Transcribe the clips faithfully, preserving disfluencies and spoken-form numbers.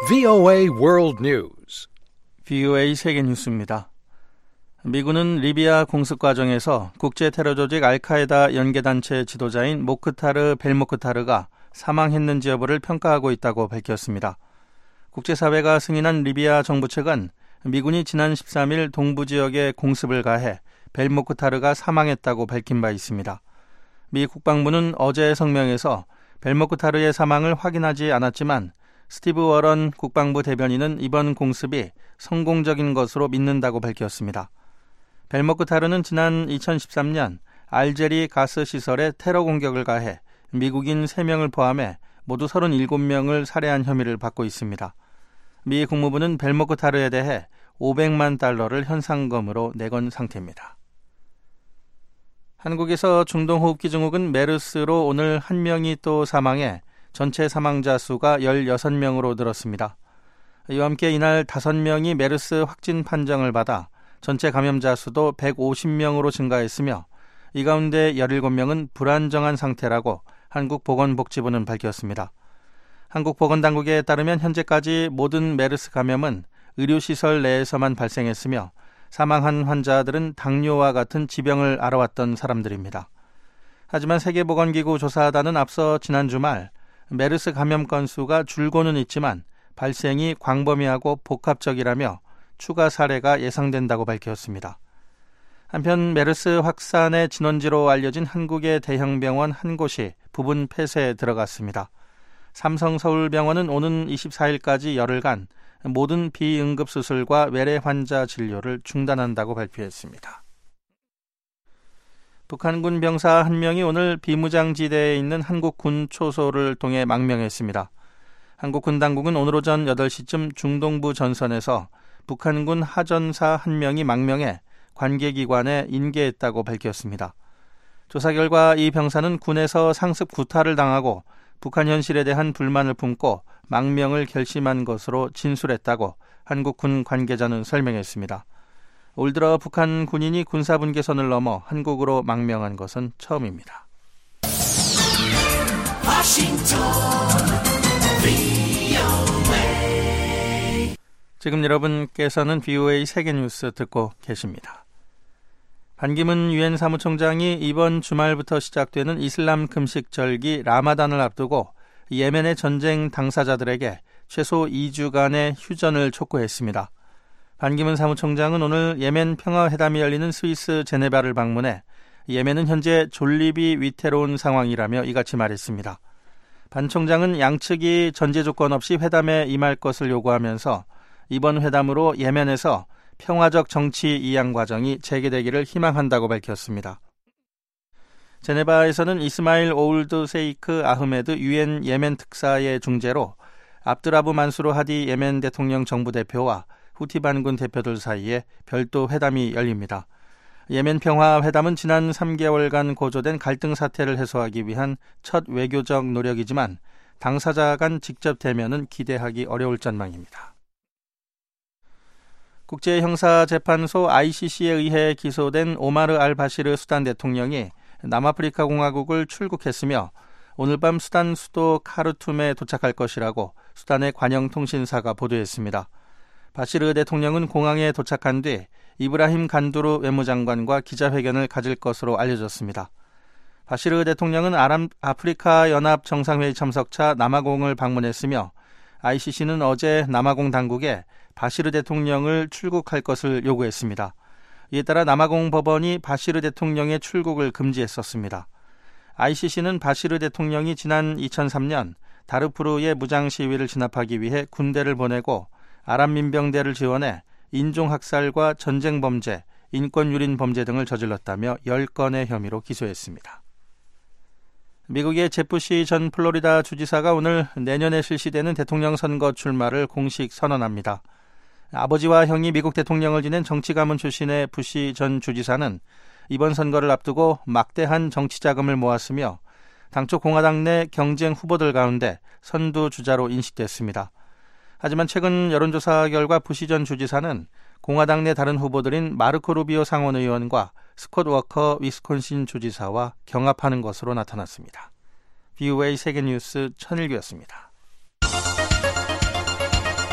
브이오에이 World News. 브이오에이 세계 뉴스입니다. 미군은 리비아 공습 과정에서 국제 테러 조직 알카에다 연계단체 지도자인 모크타르 벨모크타르가 사망했는지 여부를 평가하고 있다고 밝혔습니다. 국제사회가 승인한 리비아 정부 측은 미군이 지난 십삼 일 동부 지역에 공습을 가해 벨모크타르가 사망했다고 밝힌 바 있습니다. 미 국방부는 어제 성명에서 벨모크타르의 사망을 확인하지 않았지만 스티브 워런 국방부 대변인은 이번 공습이 성공적인 것으로 믿는다고 밝혔습니다. 벨모크타르는 지난 이천십삼 년 알제리 가스시설에 테러 공격을 가해 미국인 세 명을 포함해 모두 서른일곱 명을 살해한 혐의를 받고 있습니다. 미 국무부는 벨모크타르에 대해 오백만 달러를 현상금으로 내건 상태입니다. 한국에서 중동호흡기 증후군 메르스로 오늘 한 명이 또 사망해 전체 사망자 수가 열여섯 명으로 늘었습니다. 이와 함께 이날 다섯 명이 메르스 확진 판정을 받아 전체 감염자 수도 백오십 명으로 증가했으며 이 가운데 열일곱 명은 불안정한 상태라고 한국보건복지부는 밝혔습니다. 한국보건당국에 따르면 현재까지 모든 메르스 감염은 의료시설 내에서만 발생했으며 사망한 환자들은 당뇨와 같은 지병을 앓아왔던 사람들입니다. 하지만 세계보건기구 조사단은 앞서 지난 주말 메르스 감염 건수가 줄고는 있지만 발생이 광범위하고 복합적이라며 추가 사례가 예상된다고 밝혔습니다. 한편 메르스 확산의 진원지로 알려진 한국의 대형 병원 한 곳이 부분 폐쇄에 들어갔습니다. 삼성서울병원은 오는 이십사 일까지 열흘간 모든 비응급수술과 외래 환자 진료를 중단한다고 발표했습니다. 북한군 병사 한 명이 오늘 비무장지대에 있는 한국군 초소를 통해 망명했습니다. 한국군 당국은 오늘 오전 여덟 시쯤 중동부 전선에서 북한군 하전사 한 명이 망명해 관계기관에 인계했다고 밝혔습니다. 조사 결과 이 병사는 군에서 상습 구타를 당하고 북한 현실에 대한 불만을 품고 망명을 결심한 것으로 진술했다고 한국군 관계자는 설명했습니다. 올 들어 북한 군인이 군사분계선을 넘어 한국으로 망명한 것은 처음입니다. 지금 여러분께서는 브이오에이 세계뉴스 듣고 계십니다. 반기문 유엔 사무총장이 이번 주말부터 시작되는 이슬람 금식절기 라마단을 앞두고 예멘의 전쟁 당사자들에게 최소 이 주간의 휴전을 촉구했습니다. 반기문 사무총장은 오늘 예멘 평화회담이 열리는 스위스 제네바를 방문해 예멘은 현재 존립이 위태로운 상황이라며 이같이 말했습니다. 반 총장은 양측이 전제 조건 없이 회담에 임할 것을 요구하면서 이번 회담으로 예멘에서 평화적 정치 이양 과정이 재개되기를 희망한다고 밝혔습니다. 제네바에서는 이스마일 오울드 세이크 아흐메드 유엔 예멘 특사의 중재로 압드라부 만수르 하디 예멘 대통령 정부 대표와 후티 반군 대표들 사이에 별도 회담이 열립니다. 예멘 평화회담은 지난 삼 개월간 고조된 갈등 사태를 해소하기 위한 첫 외교적 노력이지만 당사자 간 직접 대면은 기대하기 어려울 전망입니다. 국제형사재판소 아이씨씨에 의해 기소된 오마르 알바시르 수단 대통령이 남아프리카 공화국을 출국했으며 오늘 밤 수단 수도 카르툼에 도착할 것이라고 수단의 관영통신사가 보도했습니다. 바시르 대통령은 공항에 도착한 뒤 이브라힘 간두르 외무장관과 기자회견을 가질 것으로 알려졌습니다. 바시르 대통령은 아람, 아프리카 연합 정상회의 참석차 남아공을 방문했으며 아이씨씨는 어제 남아공 당국에 바시르 대통령을 출국할 것을 요구했습니다. 이에 따라 남아공 법원이 바시르 대통령의 출국을 금지했었습니다. 아이씨씨는 바시르 대통령이 지난 이천삼 년 다르푸르의 무장 시위를 진압하기 위해 군대를 보내고 아랍 민병대를 지원해 인종학살과 전쟁범죄, 인권유린 범죄 등을 저질렀다며 열 건의 혐의로 기소했습니다. 미국의 제프시 전 플로리다 주지사가 오늘 내년에 실시되는 대통령 선거 출마를 공식 선언합니다. 아버지와 형이 미국 대통령을 지낸 정치 가문 출신의 부시 전 주지사는 이번 선거를 앞두고 막대한 정치 자금을 모았으며 당초 공화당 내 경쟁 후보들 가운데 선두 주자로 인식됐습니다. 하지만 최근 여론조사 결과 부시 전 주지사는 공화당 내 다른 후보들인 마르코 루비오 상원 의원과 스콧 워커 위스콘신 주지사와 경합하는 것으로 나타났습니다. 브이오에이 세계뉴스 천일규였습니다.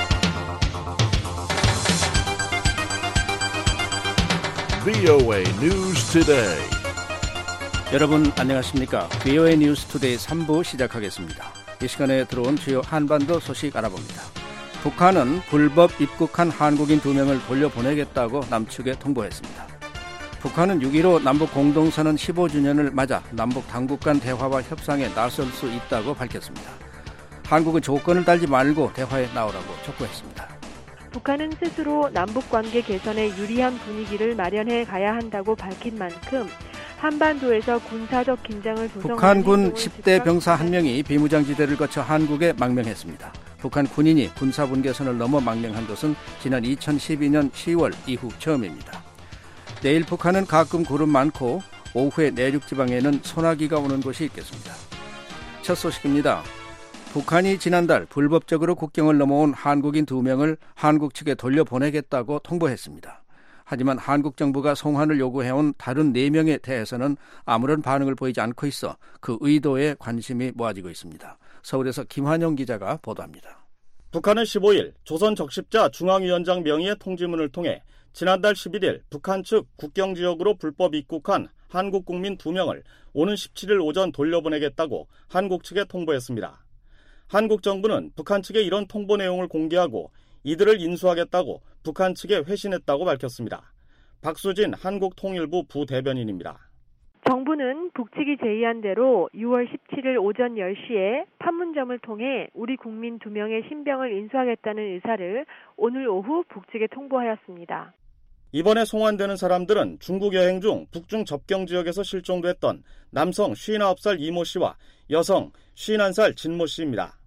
브이오에이 News Today. 여러분 안녕하십니까? 브이오에이 뉴스 투데이 삼 부 시작하겠습니다. 이 시간에 들어온 주요 한반도 소식 알아봅니다. 북한은 불법 입국한 한국인 두 명을 돌려보내겠다고 남측에 통보했습니다. 북한은 육 일오 남북 공동선언 십오 주년을 맞아 남북 당국 간 대화와 협상에 나설 수 있다고 밝혔습니다. 한국은 조건을 달지 말고 대화에 나오라고 촉구했습니다. 북한은 스스로 남북관계 개선에 유리한 분위기를 마련해 가야 한다고 밝힌 만큼 한반도에서 군사적 긴장을 조성하는 북한군 십 대 병사 한 명이 비무장지대를 거쳐 한국에 망명했습니다. 북한 군인이 군사분계선을 넘어 망명한 것은 지난 이천십이 년 시월 이후 처음입니다. 내일 북한은 가끔 구름 많고 오후에 내륙 지방에는 소나기가 오는 곳이 있겠습니다. 첫 소식입니다. 북한이 지난달 불법적으로 국경을 넘어온 한국인 두 명을 한국 측에 돌려보내겠다고 통보했습니다. 하지만 한국 정부가 송환을 요구해온 다른 네 명에 대해서는 아무런 반응을 보이지 않고 있어 그 의도에 관심이 모아지고 있습니다. 서울에서 김환영 기자가 보도합니다. 북한은 십오 일 조선 적십자 중앙위원장 명의의 통지문을 통해 지난달 십일 일 북한 측 국경지역으로 불법 입국한 한국 국민 두 명을 오는 십칠 일 오전 돌려보내겠다고 한국 측에 통보했습니다. 한국 정부는 북한 측에 이런 통보 내용을 공개하고 이들을 인수하겠다고 북한 측에 회신했다고 밝혔습니다. 박수진 한국통일부 부대변인입니다. 정부는 북측이 제의한 대로 유월 십칠 일 오전 열 시에 판문점을 통해 우리 국민 두 명의 신병을 인수하겠다는 의사를 오늘 오후 북측에 통보하였습니다. 이번에 송환되는 사람들은 중국 여행 중 북중 접경 지역에서 실종됐던 남성 쉰아홉 살 이모 씨와 여성 쉰한 살 진모 씨입니다.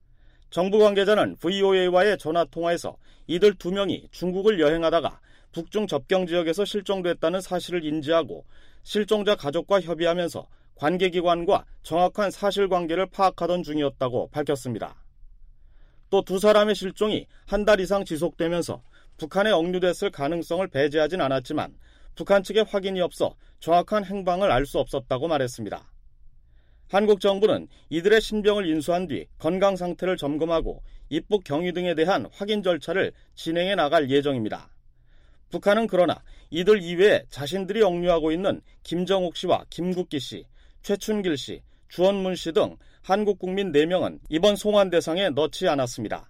정부 관계자는 브이오에이와의 전화통화에서 이들 두 명이 중국을 여행하다가 북중 접경 지역에서 실종됐다는 사실을 인지하고 실종자 가족과 협의하면서 관계기관과 정확한 사실관계를 파악하던 중이었다고 밝혔습니다. 또 두 사람의 실종이 한 달 이상 지속되면서 북한에 억류됐을 가능성을 배제하진 않았지만 북한 측의 확인이 없어 정확한 행방을 알 수 없었다고 말했습니다. 한국 정부는 이들의 신병을 인수한 뒤 건강 상태를 점검하고 입국 경위 등에 대한 확인 절차를 진행해 나갈 예정입니다. 북한은 그러나 이들 이외에 자신들이 억류하고 있는 김정욱 씨와 김국기 씨, 최춘길 씨, 주원문 씨 등 한국 국민 네 명은 이번 송환 대상에 넣지 않았습니다.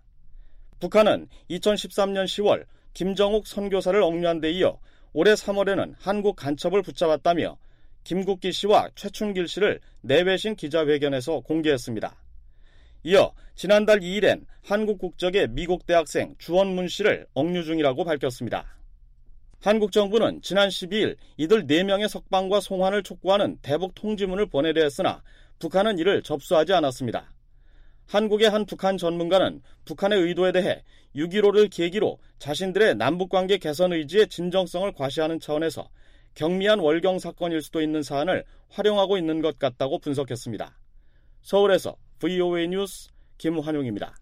북한은 이천십삼 년 시월 김정욱 선교사를 억류한 데 이어 올해 삼월에는 한국 간첩을 붙잡았다며 김국기 씨와 최춘길 씨를 내외신 기자회견에서 공개했습니다. 이어 지난달 이 일엔 한국 국적의 미국 대학생 주원문 씨를 억류 중이라고 밝혔습니다. 한국 정부는 지난 십이 일 이들 네 명의 석방과 송환을 촉구하는 대북 통지문을 보내려 했으나 북한은 이를 접수하지 않았습니다. 한국의 한 북한 전문가는 북한의 의도에 대해 육 일오를 계기로 자신들의 남북관계 개선 의지의 진정성을 과시하는 차원에서 경미한 월경 사건일 수도 있는 사안을 활용하고 있는 것 같다고 분석했습니다. 서울에서 브이오에이 뉴스 김환용입니다.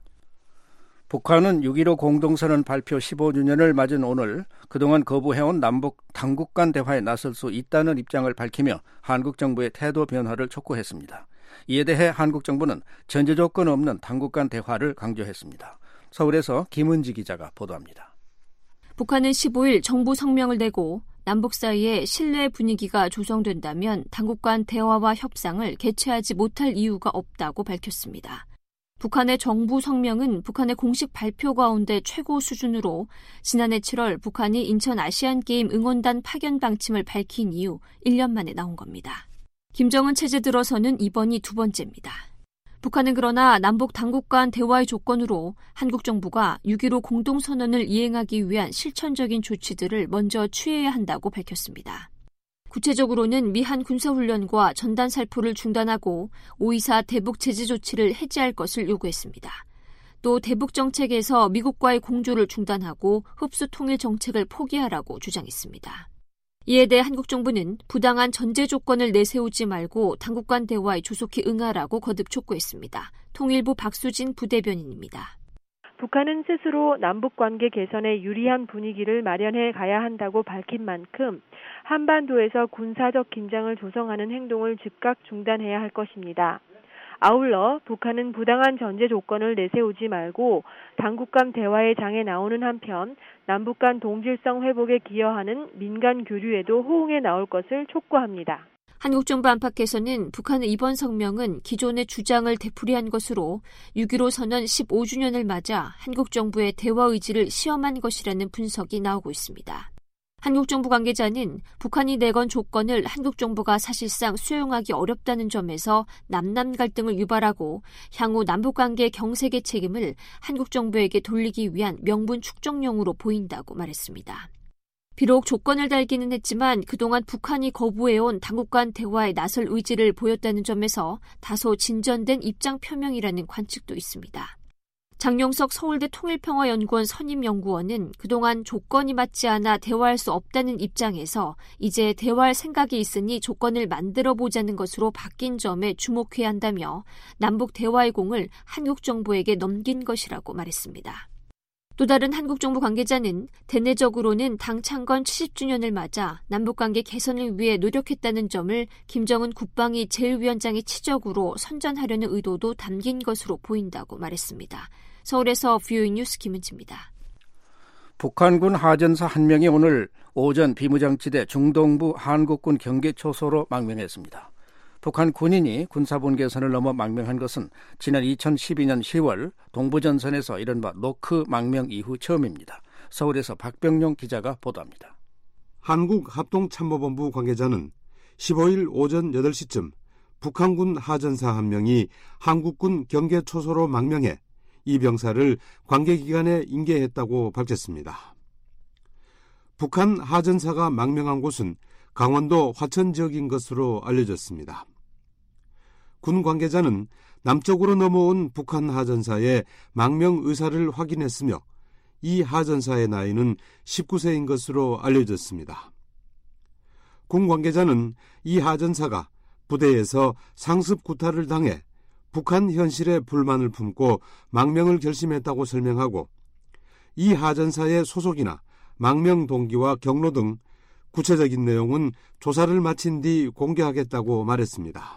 북한은 육 일오 공동선언 발표 십오 주년을 맞은 오늘 그동안 거부해온 남북 당국 간 대화에 나설 수 있다는 입장을 밝히며 한국 정부의 태도 변화를 촉구했습니다. 이에 대해 한국 정부는 전제 조건 없는 당국 간 대화를 강조했습니다. 서울에서 김은지 기자가 보도합니다. 북한은 십오 일 정부 성명을 내고 남북 사이에 신뢰 분위기가 조성된다면 당국 간 대화와 협상을 개최하지 못할 이유가 없다고 밝혔습니다. 북한의 정부 성명은 북한의 공식 발표 가운데 최고 수준으로 지난해 칠월 북한이 인천 아시안게임 응원단 파견 방침을 밝힌 이후 일 년 만에 나온 겁니다. 김정은 체제 들어서는 이번이 두 번째입니다. 북한은 그러나 남북 당국 간 대화의 조건으로 한국 정부가 육 일오 공동선언을 이행하기 위한 실천적인 조치들을 먼저 취해야 한다고 밝혔습니다. 구체적으로는 미한 군사훈련과 전단 살포를 중단하고 오이사 대북 제재 조치를 해제할 것을 요구했습니다. 또 대북 정책에서 미국과의 공조를 중단하고 흡수 통일 정책을 포기하라고 주장했습니다. 이에 대해 한국 정부는 부당한 전제 조건을 내세우지 말고 당국 간 대화에 조속히 응하라고 거듭 촉구했습니다. 통일부 박수진 부대변인입니다. 북한은 스스로 남북관계 개선에 유리한 분위기를 마련해 가야 한다고 밝힌 만큼 한반도에서 군사적 긴장을 조성하는 행동을 즉각 중단해야 할 것입니다. 아울러 북한은 부당한 전제 조건을 내세우지 말고 당국 간 대화의 장에 나오는 한편 남북 간 동질성 회복에 기여하는 민간 교류에도 호응해 나올 것을 촉구합니다. 한국 정부 안팎에서는 북한의 이번 성명은 기존의 주장을 되풀이한 것으로 육점일오 선언 십오 주년을 맞아 한국 정부의 대화 의지를 시험한 것이라는 분석이 나오고 있습니다. 한국 정부 관계자는 북한이 내건 조건을 한국 정부가 사실상 수용하기 어렵다는 점에서 남남 갈등을 유발하고 향후 남북관계 경색의 책임을 한국 정부에게 돌리기 위한 명분 축적용으로 보인다고 말했습니다. 비록 조건을 달기는 했지만 그동안 북한이 거부해온 당국 간 대화에 나설 의지를 보였다는 점에서 다소 진전된 입장 표명이라는 관측도 있습니다. 장용석 서울대 통일평화연구원 선임연구원은 그동안 조건이 맞지 않아 대화할 수 없다는 입장에서 이제 대화할 생각이 있으니 조건을 만들어보자는 것으로 바뀐 점에 주목해야 한다며 남북 대화의 공을 한국 정부에게 넘긴 것이라고 말했습니다. 또 다른 한국 정부 관계자는 대내적으로는 당 창건 칠십 주년을 맞아 남북관계 개선을 위해 노력했다는 점을 김정은 국방위 제일위원장의 치적으로 선전하려는 의도도 담긴 것으로 보인다고 말했습니다. 서울에서 브이오이 뉴스 김은지입니다. 북한군 하전사 한 명이 오늘 오전 비무장지대 중동부 한국군 경계초소로 망명했습니다. 북한 군인이 군사분 계선을 넘어 망명한 것은 지난 이천십이년 시월 동부전선에서 이른바 노크 망명 이후 처음입니다. 서울에서 박병용 기자가 보도합니다. 한국합동참모본부 관계자는 십오일 오전 여덟 시쯤 북한군 하전사 한 명이 한국군 경계초소로 망명해 이 병사를 관계기관에 인계했다고 밝혔습니다. 북한 하전사가 망명한 곳은 강원도 화천 지역인 것으로 알려졌습니다. 군 관계자는 남쪽으로 넘어온 북한 하전사의 망명 의사를 확인했으며 이 하전사의 나이는 십구 세인 것으로 알려졌습니다. 군 관계자는 이 하전사가 부대에서 상습 구타를 당해 북한 현실에 불만을 품고 망명을 결심했다고 설명하고 이 하전사의 소속이나 망명 동기와 경로 등 구체적인 내용은 조사를 마친 뒤 공개하겠다고 말했습니다.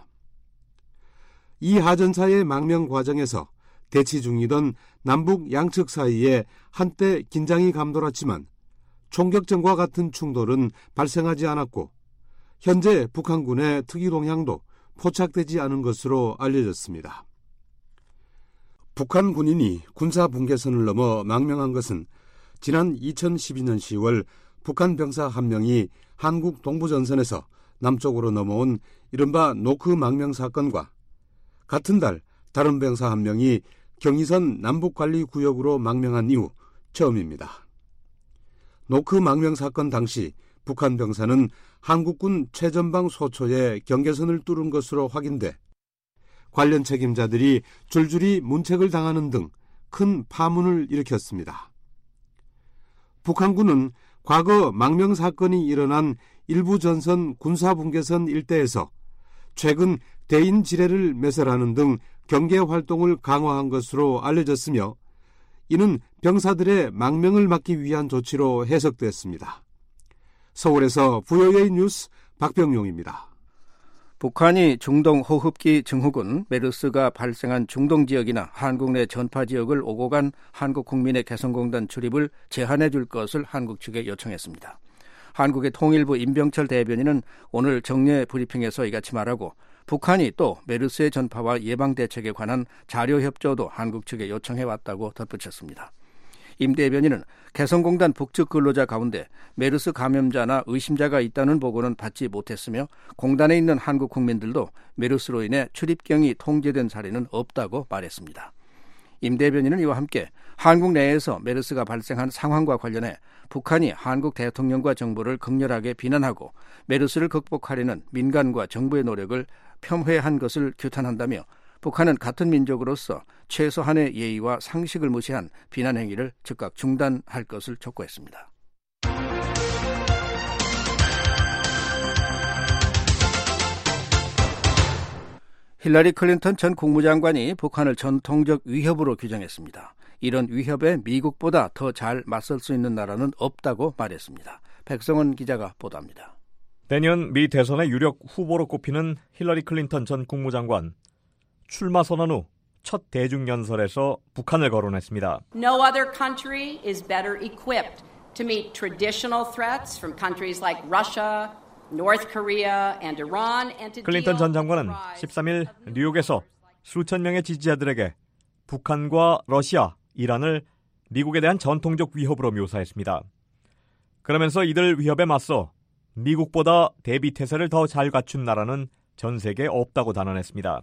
이 하전사의 망명 과정에서 대치 중이던 남북 양측 사이에 한때 긴장이 감돌았지만 총격전과 같은 충돌은 발생하지 않았고 현재 북한군의 특이 동향도 포착되지 않은 것으로 알려졌습니다. 북한 군인이 군사 분계선을 넘어 망명한 것은 지난 이천십이년 시월 북한 병사 한 명이 한국 동부전선에서 남쪽으로 넘어온 이른바 노크 망명 사건과 같은 달 다른 병사 한 명이 경의선 남북관리구역으로 망명한 이후 처음입니다. 노크 망명 사건 당시 북한 병사는 한국군 최전방 소초에 경계선을 뚫은 것으로 확인돼 관련 책임자들이 줄줄이 문책을 당하는 등 큰 파문을 일으켰습니다. 북한군은 과거 망명 사건이 일어난 일부 전선 군사분계선 일대에서 최근 대인 지뢰를 매설하는 등 경계 활동을 강화한 것으로 알려졌으며 이는 병사들의 망명을 막기 위한 조치로 해석됐습니다. 서울에서 브이오이 뉴스 박병용입니다. 북한이 중동 호흡기 증후군 메르스가 발생한 중동 지역이나 한국 내 전파 지역을 오고 간 한국 국민의 개성공단 출입을 제한해 줄 것을 한국 측에 요청했습니다. 한국의 통일부 임병철 대변인은 오늘 정례 브리핑에서 이같이 말하고 북한이 또 메르스의 전파와 예방 대책에 관한 자료 협조도 한국 측에 요청해왔다고 덧붙였습니다. 임 대변인은 개성공단 북측 근로자 가운데 메르스 감염자나 의심자가 있다는 보고는 받지 못했으며 공단에 있는 한국 국민들도 메르스로 인해 출입경이 통제된 사례는 없다고 말했습니다. 임 대변인은 이와 함께 한국 내에서 메르스가 발생한 상황과 관련해 북한이 한국 대통령과 정부를 극렬하게 비난하고 메르스를 극복하려는 민간과 정부의 노력을 폄훼한 것을 규탄한다며 북한은 같은 민족으로서 최소한의 예의와 상식을 무시한 비난 행위를 즉각 중단할 것을 촉구했습니다. 힐러리 클린턴 전 국무장관이 북한을 전통적 위협으로 규정했습니다. 이런 위협에 미국보다 더 잘 맞설 수 있는 나라는 없다고 말했습니다. 백성원 기자가 보도합니다. 내년 미 대선의 유력 후보로 꼽히는 힐러리 클린턴 전 국무장관. 출마 선언 후 첫 대중연설에서 북한을 거론했습니다. No other country is better equipped to meet traditional threats from countries like Russia, North Korea and Iran and to 클린턴 전 장관은 십삼 일 뉴욕에서 수천 명의 지지자들에게 북한과 러시아, 이란을 미국에 대한 전통적 위협으로 묘사했습니다. 그러면서 이들 위협에 맞서 미국보다 대비태세를 더 잘 갖춘 나라는 전 세계에 없다고 단언했습니다.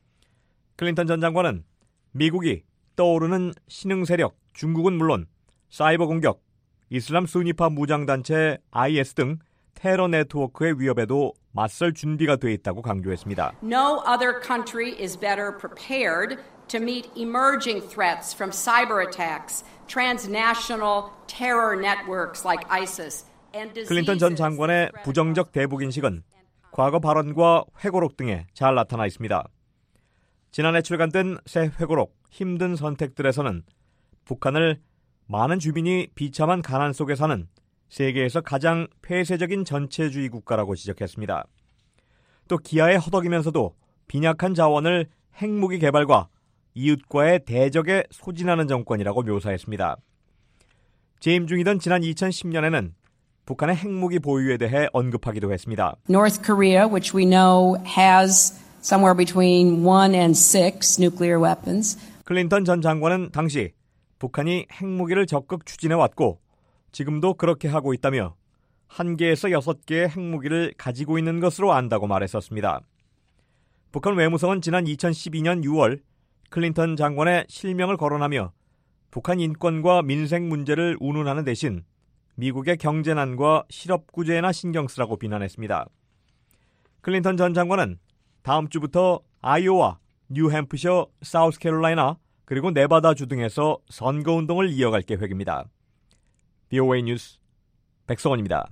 클린턴 전 장관은 미국이 떠오르는 신흥 세력 중국은 물론 사이버 공격, 이슬람 수니파 무장단체 아이에스 등 테러 네트워크의 위협에도 맞설 준비가 돼 있다고 강조했습니다. No other country is better prepared to meet emerging threats from cyber attacks, transnational terror networks like ISIS. 클린턴 전 장관의 부정적 대북인식은 과거 발언과 회고록 등에 잘 나타나 있습니다. 지난해 출간된 새 회고록 힘든 선택들에서는 북한을 많은 주민이 비참한 가난 속에 사는 세계에서 가장 폐쇄적인 전체주의 국가라고 지적했습니다. 또 기아에 허덕이면서도 빈약한 자원을 핵무기 개발과 이웃과의 대적에 소진하는 정권이라고 묘사했습니다. 재임 중이던 지난 이천십 년에는 북한의 핵무기 보유에 대해 언급하기도 했습니다. North Korea, which we know has somewhere between one and six nuclear weapons. 클린턴 전 장관은 당시 북한이 핵무기를 적극 추진해왔고 지금도 그렇게 하고 있다며 한 개에서 여섯 개의 핵무기를 가지고 있는 것으로 안다고 말했었습니다. 북한 외무성은 지난 이천십이 년 유월 클린턴 장관의 실명을 거론하며 북한 인권과 민생 문제를 운운하는 대신 미국의 경제난과 실업구제에나 신경 쓰라고 비난했습니다. 클린턴 전 장관은 다음 주부터 아이오와, 뉴햄프셔, 사우스캐롤라이나 그리고 네바다주 등에서 선거운동을 이어갈 계획입니다. 비오에이 뉴스 백성원입니다.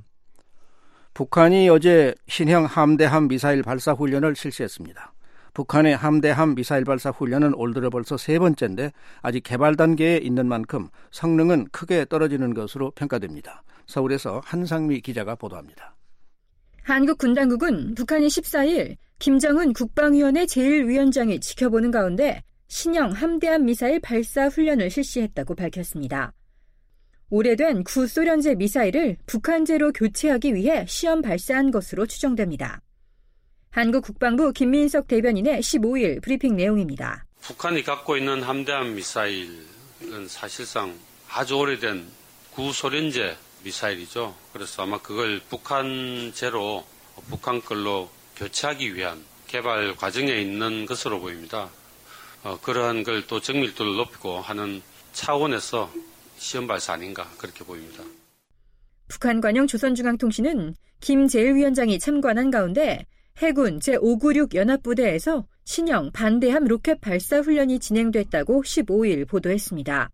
북한이 어제 신형 함대함 미사일 발사 훈련을 실시했습니다. 북한의 함대함 미사일 발사 훈련은 올 들어 벌써 세 번째인데 아직 개발 단계에 있는 만큼 성능은 크게 떨어지는 것으로 평가됩니다. 서울에서 한상미 기자가 보도합니다. 한국 군당국은 북한이 십사 일 김정은 국방위원회 제일 위원장이 지켜보는 가운데 신형 함대함 미사일 발사 훈련을 실시했다고 밝혔습니다. 오래된 구소련제 미사일을 북한제로 교체하기 위해 시험 발사한 것으로 추정됩니다. 한국 국방부 김민석 대변인의 십오 일 브리핑 내용입니다. 북한이 갖고 있는 함대함 미사일은 사실상 아주 오래된 구소련제 미사일이죠. 그래서 아마 그걸 북한제로 북한 걸로 교체하기 위한 개발 과정에 있는 것으로 보입니다. 어, 그러한 걸 또 정밀도를 높이고 하는 차원에서 시험 발사 아닌가 그렇게 보입니다. 북한 관영 조선중앙통신은 김 제일 위원장이 참관한 가운데 해군 제오구육 연합부대에서 신형 반대함 로켓 발사 훈련이 진행됐다고 십오 일 보도했습니다.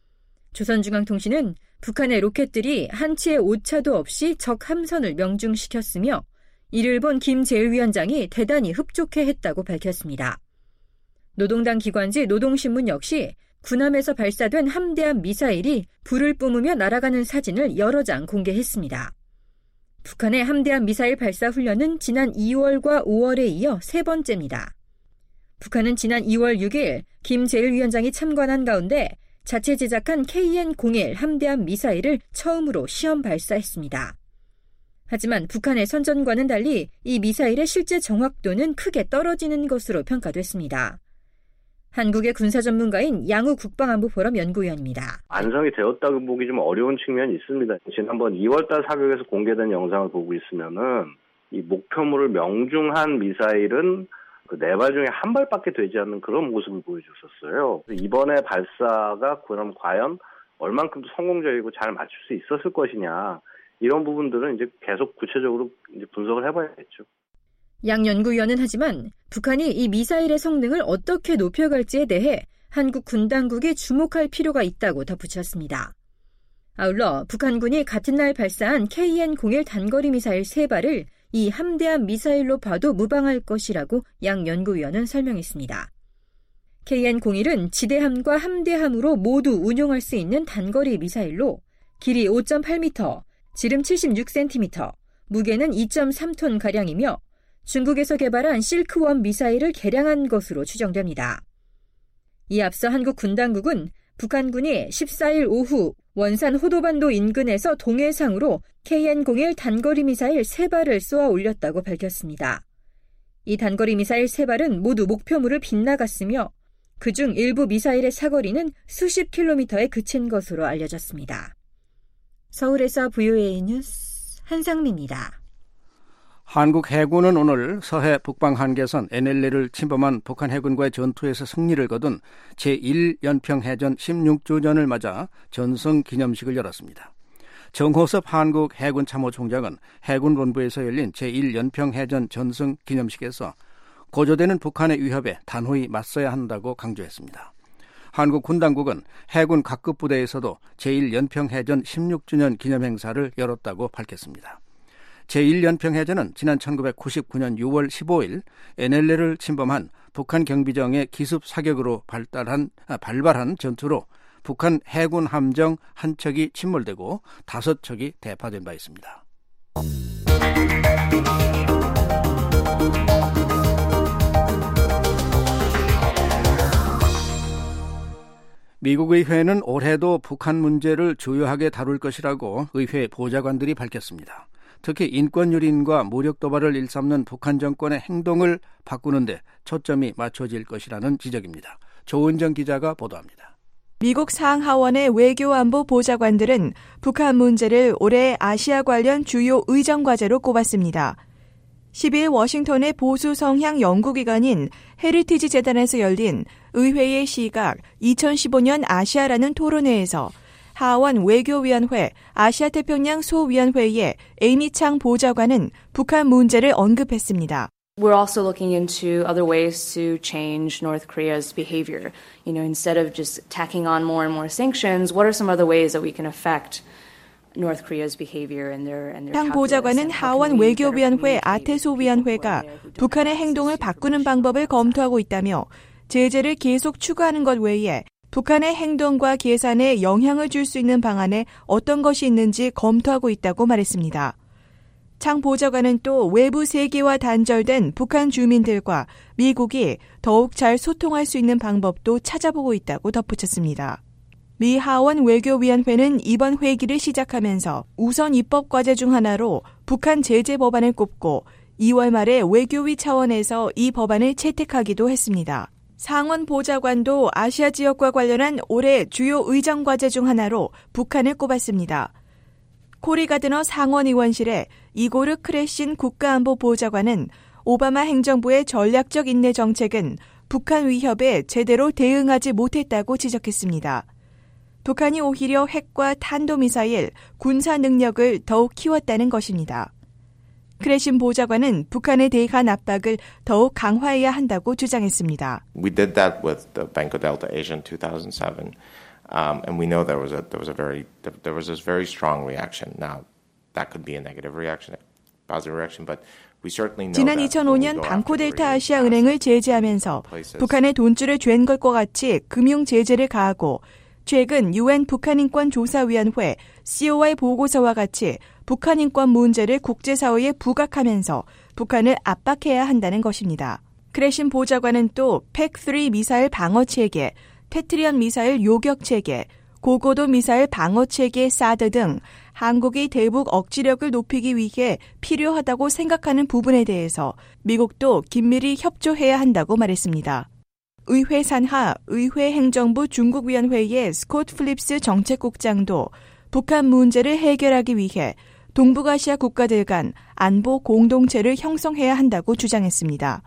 조선중앙통신은 북한의 로켓들이 한치의 오차도 없이 적 함선을 명중시켰으며 이를 본 김 제일 위원장이 대단히 흡족해했다고 밝혔습니다. 노동당 기관지 노동신문 역시 군함에서 발사된 함대함 미사일이 불을 뿜으며 날아가는 사진을 여러 장 공개했습니다. 북한의 함대함 미사일 발사 훈련은 지난 이월과 오월에 이어 세 번째입니다. 북한은 지난 이월 육 일 김 제일 위원장이 참관한 가운데 자체 제작한 케이엔 공일 함대함 미사일을 처음으로 시험 발사했습니다. 하지만 북한의 선전과는 달리 이 미사일의 실제 정확도는 크게 떨어지는 것으로 평가됐습니다. 한국의 군사 전문가인 양우 국방안보포럼 연구위원입니다. 완성이 되었다고 보기 좀 어려운 측면이 있습니다. 지난번 이월달 사격에서 공개된 영상을 보고 있으면은 이 목표물을 명중한 미사일은 그 네 발 중에 한 발밖에 되지 않는 그런 모습을 보여줬었어요. 이번에 발사가 그럼 과연 얼만큼 성공적이고 잘 맞출 수 있었을 것이냐 이런 부분들은 이제 계속 구체적으로 이제 분석을 해봐야겠죠. 양 연구위원은 하지만 북한이 이 미사일의 성능을 어떻게 높여갈지에 대해 한국 군 당국이 주목할 필요가 있다고 덧붙였습니다. 아울러 북한군이 같은 날 발사한 케이엔 공일 단거리 미사일 세 발을 이 함대함 미사일로 봐도 무방할 것이라고 양 연구위원은 설명했습니다. 케이엔 공일은 지대함과 함대함으로 모두 운용할 수 있는 단거리 미사일로 길이 오 점 팔 미터, 지름 칠십육 센티미터, 무게는 이 점 삼 톤가량이며 중국에서 개발한 실크원 미사일을 개량한 것으로 추정됩니다. 이 앞서 한국 군 당국은 북한군이 십사일 오후 원산 호도반도 인근에서 동해상으로 케이엔 공일 단거리 미사일 세 발을 쏘아 올렸다고 밝혔습니다. 이 단거리 미사일 세 발은 모두 목표물을 빗나갔으며 그중 일부 미사일의 사거리는 수십 킬로미터에 그친 것으로 알려졌습니다. 서울에서 브이오에이 뉴스 한상미입니다. 한국 해군은 오늘 서해 북방 한계선 엔엘엘을 침범한 북한 해군과의 전투에서 승리를 거둔 제일 연평해전 십육 주년을 맞아 전승 기념식을 열었습니다. 정호섭 한국 해군 참모총장은 해군 본부에서 열린 제일 연평해전 전승 기념식에서 고조되는 북한의 위협에 단호히 맞서야 한다고 강조했습니다. 한국 군 당국은 해군 각급 부대에서도 제일 연평해전 십육 주년 기념행사를 열었다고 밝혔습니다. 제일 연평해전은 지난 천구백구십구년 유월 십오일 엔엘엘을 침범한 북한 경비정의 기습 사격으로 발달한, 아, 발발한 전투로 북한 해군 함정 한 척이 침몰되고 다섯 척이 대파된 바 있습니다. 미국 의회는 올해도 북한 문제를 주요하게 다룰 것이라고 의회 보좌관들이 밝혔습니다. 특히 인권 유린과 무력 도발을 일삼는 북한 정권의 행동을 바꾸는 데 초점이 맞춰질 것이라는 지적입니다. 조은정 기자가 보도합니다. 미국 상하원의 외교안보 보좌관들은 북한 문제를 올해 아시아 관련 주요 의정 과제로 꼽았습니다. 십이일 워싱턴의 보수 성향 연구기관인 헤리티지 재단에서 열린 의회의 시각 이천십오년 아시아라는 토론회에서 하원 외교위원회 아시아태평양 소위원회의 에이미 창 보좌관은 북한 문제를 언급했습니다. We're also looking into other ways to change North Korea's behavior. You know, instead of just tacking on more and more sanctions, what are some other ways that we can affect North Korea's behavior and their and their 당 보좌관은 하원 외교위원회 아태소위원회가 북한의 행동을 바꾸는 방법을 검토하고 있다며 제재를 계속 추구하는 것 외에 북한의 행동과 계산에 영향을 줄 수 있는 방안에 어떤 것이 있는지 검토하고 있다고 말했습니다. 창 보좌관은 또 외부 세계와 단절된 북한 주민들과 미국이 더욱 잘 소통할 수 있는 방법도 찾아보고 있다고 덧붙였습니다. 미 하원 외교위원회는 이번 회기를 시작하면서 우선 입법 과제 중 하나로 북한 제재 법안을 꼽고 이월 말에 외교위 차원에서 이 법안을 채택하기도 했습니다. 상원 보좌관도 아시아 지역과 관련한 올해 주요 의정 과제 중 하나로 북한을 꼽았습니다. 코리 가드너 상원의원실의 이고르 크레신 국가안보 보좌관은 오바마 행정부의 전략적 인내 정책은 북한 위협에 제대로 대응하지 못했다고 지적했습니다. 북한이 오히려 핵과 탄도미사일, 군사 능력을 더욱 키웠다는 것입니다. 크레신 보좌관은 북한에 대한 압박을 더욱 강화해야 한다고 주장했습니다. We did that with the Banco Delta Asian two thousand seven, um, and we know there was a there was a very there was this very strong reaction. Now, that could be a negative reaction, a positive reaction, but we certainly know. 지난 이천오년 방코델타 아시아 은행을 제재하면서 북한에 돈줄을 쥘 것과 같이 금융 제재를 가하고. 최근 유엔 북한인권조사위원회 씨오아이 보고서와 같이 북한 인권 문제를 국제사회에 부각하면서 북한을 압박해야 한다는 것입니다. 크레신 보좌관은 또 팩삼 미사일 방어체계, 패트리엇 미사일 요격체계, 고고도 미사일 방어체계 사드 등 한국이 대북 억지력을 높이기 위해 필요하다고 생각하는 부분에 대해서 미국도 긴밀히 협조해야 한다고 말했습니다. 의회 산하 의회 행정부 중국위원회의 스콧 필립스 정책국장도 북한 문제를 해결하기 위해 동북아시아 국가들 간 안보 공동체를 형성해야 한다고 주장했습니다.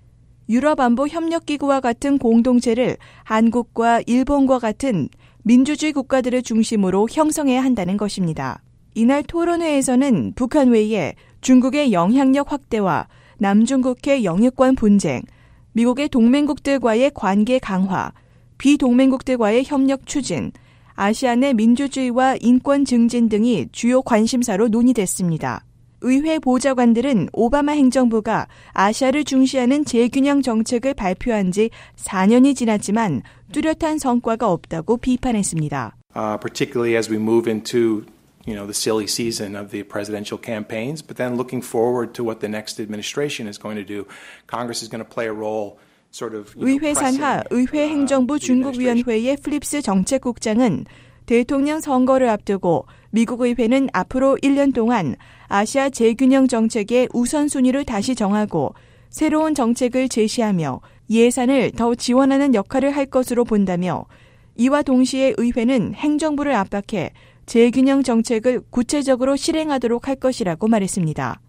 유럽안보협력기구와 같은 공동체를 한국과 일본과 같은 민주주의 국가들을 중심으로 형성해야 한다는 것입니다. 이날 토론회에서는 북한 외에 중국의 영향력 확대와 남중국해 영유권 분쟁, 미국의 동맹국들과의 관계 강화, 비동맹국들과의 협력 추진, 아시아 내 민주주의와 인권 증진 등이 주요 관심사로 논의됐습니다. 의회 보좌관들은 오바마 행정부가 아시아를 중시하는 재균형 정책을 발표한 지 사 년이 지났지만 뚜렷한 성과가 없다고 비판했습니다. Uh, particularly as we move into you know, the silly season of the presidential campaigns, but then looking forward to what the next administration is going to do. Congress is going to play a role. Sort of, you know, 의회 산하 의회 행정부 중국위원회의 플립스 정책국장은 대통령 선거를 앞두고 미국 의회는 앞으로 일 년 동안 아시아 재균형 정책의 우선순위를 다시 정하고 새로운 정책을 제시하며 예산을 더 지원하는 역할을 할 것으로 본다며 이와 동시에 의회는 행정부를 압박해 재균형 정책을 구체적으로 실행하도록 할 것이라고 말했습니다.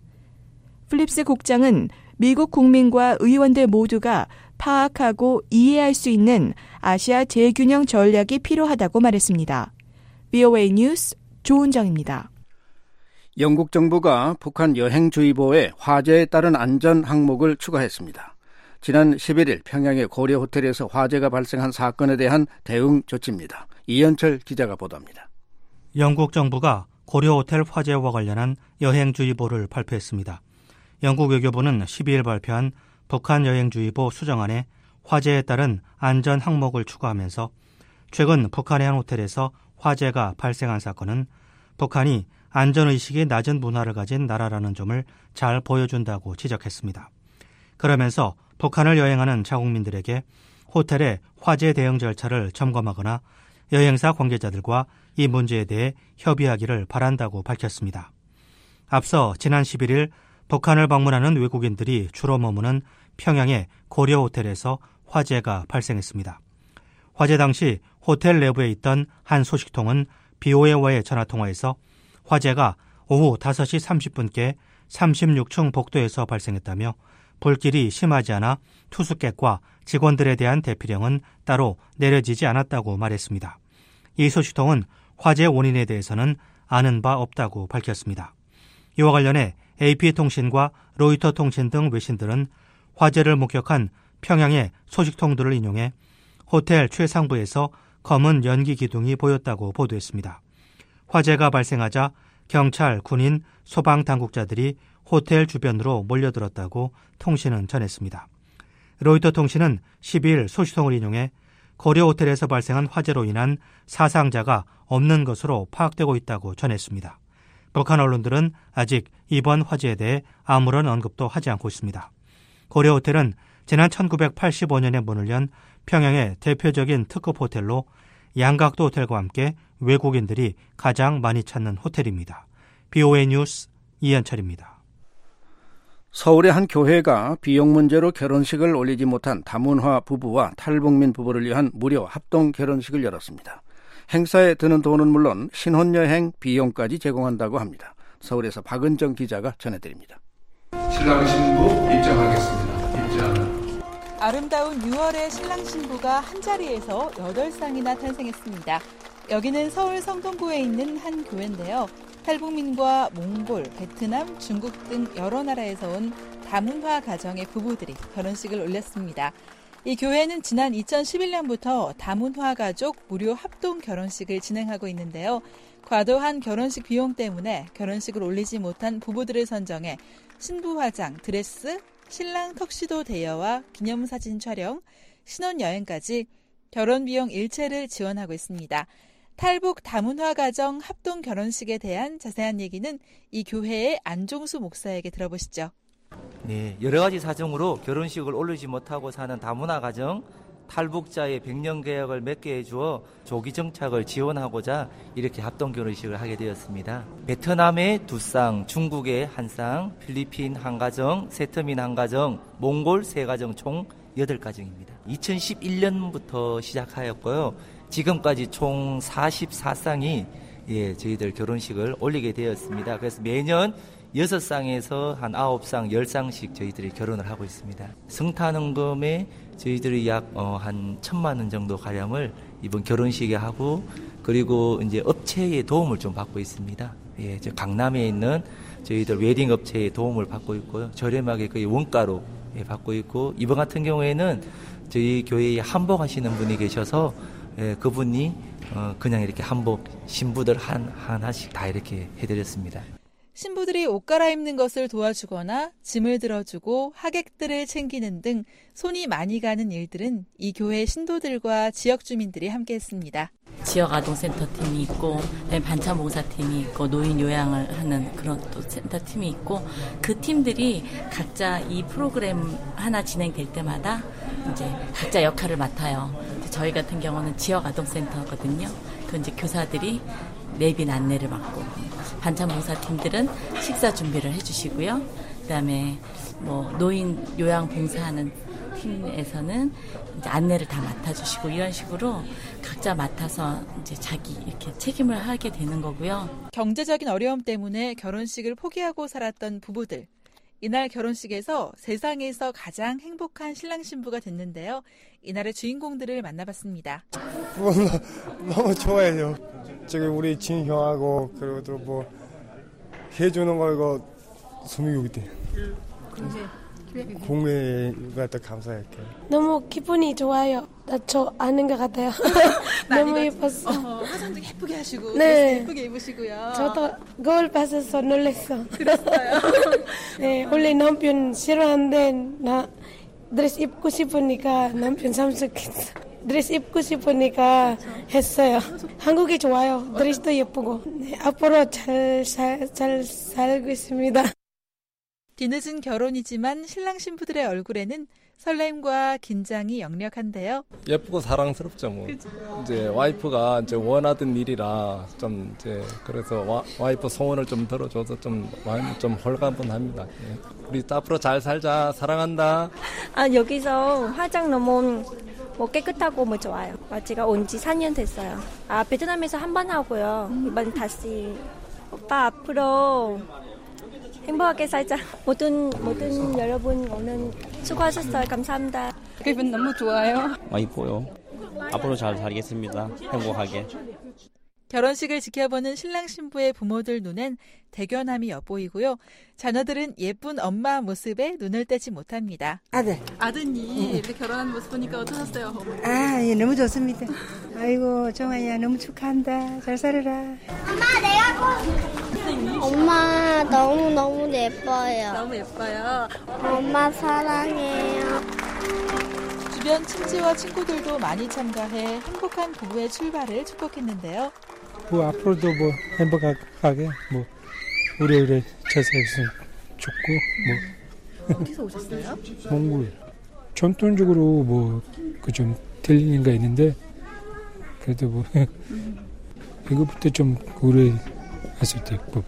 플립스 국장은 미국 국민과 의원들 모두가 파악하고 이해할 수 있는 아시아 재균형 전략이 필요하다고 말했습니다. 브이오에이 뉴스 조은정입니다. 영국 정부가 북한 여행주의보에 화재에 따른 안전 항목을 추가했습니다. 지난 십일 일 평양의 고려 호텔에서 화재가 발생한 사건에 대한 대응 조치입니다. 이현철 기자가 보도합니다. 영국 정부가 고려 호텔 화재와 관련한 여행주의보를 발표했습니다. 영국 외교부는 십이 일 발표한 북한 여행주의보 수정안에 화재에 따른 안전 항목을 추가하면서 최근 북한의 한 호텔에서 화재가 발생한 사건은 북한이 안전의식이 낮은 문화를 가진 나라라는 점을 잘 보여준다고 지적했습니다. 그러면서 북한을 여행하는 자국민들에게 호텔의 화재 대응 절차를 점검하거나 여행사 관계자들과 이 문제에 대해 협의하기를 바란다고 밝혔습니다. 앞서 지난 십일 일 북한을 방문하는 외국인들이 주로 머무는 평양의 고려 호텔에서 화재가 발생했습니다. 화재 당시 호텔 내부에 있던 한 소식통은 비오에이와의 전화통화에서 화재가 오후 다섯 시 삼십 분께 삼십육 층 복도에서 발생했다며 불길이 심하지 않아 투숙객과 직원들에 대한 대피령은 따로 내려지지 않았다고 말했습니다. 이 소식통은 화재 원인에 대해서는 아는 바 없다고 밝혔습니다. 이와 관련해 에이피통신과 로이터통신 등 외신들은 화재를 목격한 평양의 소식통들을 인용해 호텔 최상부에서 검은 연기 기둥이 보였다고 보도했습니다. 화재가 발생하자 경찰, 군인, 소방 당국자들이 호텔 주변으로 몰려들었다고 통신은 전했습니다. 로이터 통신은 십이 일 소식통을 인용해 고려 호텔에서 발생한 화재로 인한 사상자가 없는 것으로 파악되고 있다고 전했습니다. 북한 언론들은 아직 이번 화재에 대해 아무런 언급도 하지 않고 있습니다. 고려 호텔은 지난 천구백팔십오 년에 문을 연 평양의 대표적인 특급 호텔로 양각도 호텔과 함께 외국인들이 가장 많이 찾는 호텔입니다. 브이오에이 뉴스 이현철입니다. 서울의 한 교회가 비용 문제로 결혼식을 올리지 못한 다문화 부부와 탈북민 부부를 위한 무료 합동 결혼식을 열었습니다. 행사에 드는 돈은 물론 신혼여행 비용까지 제공한다고 합니다. 서울에서 박은정 기자가 전해드립니다. 신랑 신부 입장하겠습니다. 입장. 아름다운 유월의 신랑 신부가 한자리에서 여덟 쌍이나 탄생했습니다. 여기는 서울 성동구에 있는 한 교회인데요. 탈북민과 몽골, 베트남, 중국 등 여러 나라에서 온 다문화 가정의 부부들이 결혼식을 올렸습니다. 이 교회는 지난 이천십일 년부터 다문화 가족 무료 합동 결혼식을 진행하고 있는데요. 과도한 결혼식 비용 때문에 결혼식을 올리지 못한 부부들을 선정해 신부 화장, 드레스, 신랑 턱시도 대여와 기념사진 촬영, 신혼여행까지 결혼 비용 일체를 지원하고 있습니다. 탈북 다문화 가정 합동 결혼식에 대한 자세한 얘기는 이 교회의 안종수 목사에게 들어보시죠. 네, 여러 가지 사정으로 결혼식을 올리지 못하고 사는 다문화 가정, 탈북자의 백년 계약을 맺게 해주어 조기 정착을 지원하고자 이렇게 합동 결혼식을 하게 되었습니다. 베트남의 두 쌍, 중국의 한 쌍, 필리핀 한 가정, 세트민 한 가정, 몽골 세 가정 총 여덟 가정입니다. 이천십일 년부터 시작하였고요. 지금까지 총 사십사 쌍이 예, 저희들 결혼식을 올리게 되었습니다. 그래서 매년 여섯 쌍에서 한 아홉 쌍, 열 쌍씩 저희들이 결혼을 하고 있습니다. 성탄원금에 저희들이 약 어, 한 천만 원 정도 가량을 이번 결혼식에 하고 그리고 이제 업체의 도움을 좀 받고 있습니다. 예, 저 강남에 있는 저희들 웨딩 업체의 도움을 받고 있고요. 저렴하게 거의 원가로 예, 받고 있고 이번 같은 경우에는 저희 교회에 한복하시는 분이 계셔서 예, 그분이 어, 그냥 이렇게 한복 신부들 한 하나씩 다 이렇게 해드렸습니다. 신부들이 옷 갈아입는 것을 도와주거나 짐을 들어주고 하객들을 챙기는 등 손이 많이 가는 일들은 이 교회 신도들과 지역 주민들이 함께했습니다. 지역 아동센터 팀이 있고 반찬봉사 팀이 있고 노인 요양을 하는 그런 또 센터 팀이 있고 그 팀들이 각자 이 프로그램 하나 진행될 때마다 이제 각자 역할을 맡아요. 저희 같은 경우는 지역 아동센터거든요. 그 이제 교사들이 내빈 안내를 맡고 반찬봉사 팀들은 식사 준비를 해주시고요. 그다음에 뭐 노인 요양 봉사하는 팀에서는 이제 안내를 다 맡아주시고 이런 식으로 각자 맡아서 이제 자기 이렇게 책임을 하게 되는 거고요. 경제적인 어려움 때문에 결혼식을 포기하고 살았던 부부들. 이날 결혼식에서 세상에서 가장 행복한 신랑 신부가 됐는데요. 이날의 주인공들을 만나봤습니다. 너무 좋아해요. 지금 우리 진 형하고 그리고 또 뭐 해주는 거 이거 소미국이 돼. 공매가 또 감사할게. 너무 기분이 좋아요. 나 저 아는 것 같아요. 너무 예뻤어. 어, 화장도 예쁘게 하시고 네. 예쁘게 입으시고요. 저도 거울 봐서 놀랐어. 그랬어요. 네, 원래 남편 싫어하는데 나 드레스 입고 싶으니까 남편 참석했어. 드레스 입고 싶으니까 했어요. 한국이 좋아요. 드레스도 예쁘고. 네, 앞으로 잘, 잘, 잘 살고 있습니다. 뒤늦은 결혼이지만 신랑 신부들의 얼굴에는 설렘과 긴장이 역력한데요. 예쁘고 사랑스럽죠, 뭐. 그쵸? 이제 와이프가 이제 원하던 일이라 좀 이제 그래서 와, 와이프 소원을 좀 들어줘서 좀 마음이 좀 홀가분합니다. 예. 우리 앞으로 잘 살자, 사랑한다. 아 여기서 화장 너무 뭐 깨끗하고 뭐 좋아요. 제가 온 지 사 년 됐어요. 아 베트남에서 한 번 하고요. 이번 다시 오빠 앞으로 행복하게 살자. 모든 모든 여러분 오늘 수고하셨어요. 감사합니다. 기분 너무 좋아요. 많이 보여. 앞으로 잘 살겠습니다. 행복하게. 결혼식을 지켜보는 신랑 신부의 부모들 눈엔 대견함이 엿보이고요. 자녀들은 예쁜 엄마 모습에 눈을 떼지 못합니다. 아들. 아드님 이렇게 결혼한 모습 보니까 어떠셨어요? 아, 예, 너무 좋습니다. 아이고, 정아야 너무 축하한다. 잘 살아라. 엄마 내가 꼭. 엄마 너무너무 예뻐요. 너무 예뻐요. 엄마 사랑해요. 주변 친지와 친구들도 많이 참가해 행복한 부부의 출발을 축복했는데요. 뭐 앞으로도 뭐 행복하게 뭐 오래오래 잘 살았으면 좋고 뭐. 어디서 오셨어요? 몽골. 전통적으로 뭐 그 좀 틀리는 게 있는데 그래도 뭐 이거부터 좀 오래 했을 때 뭐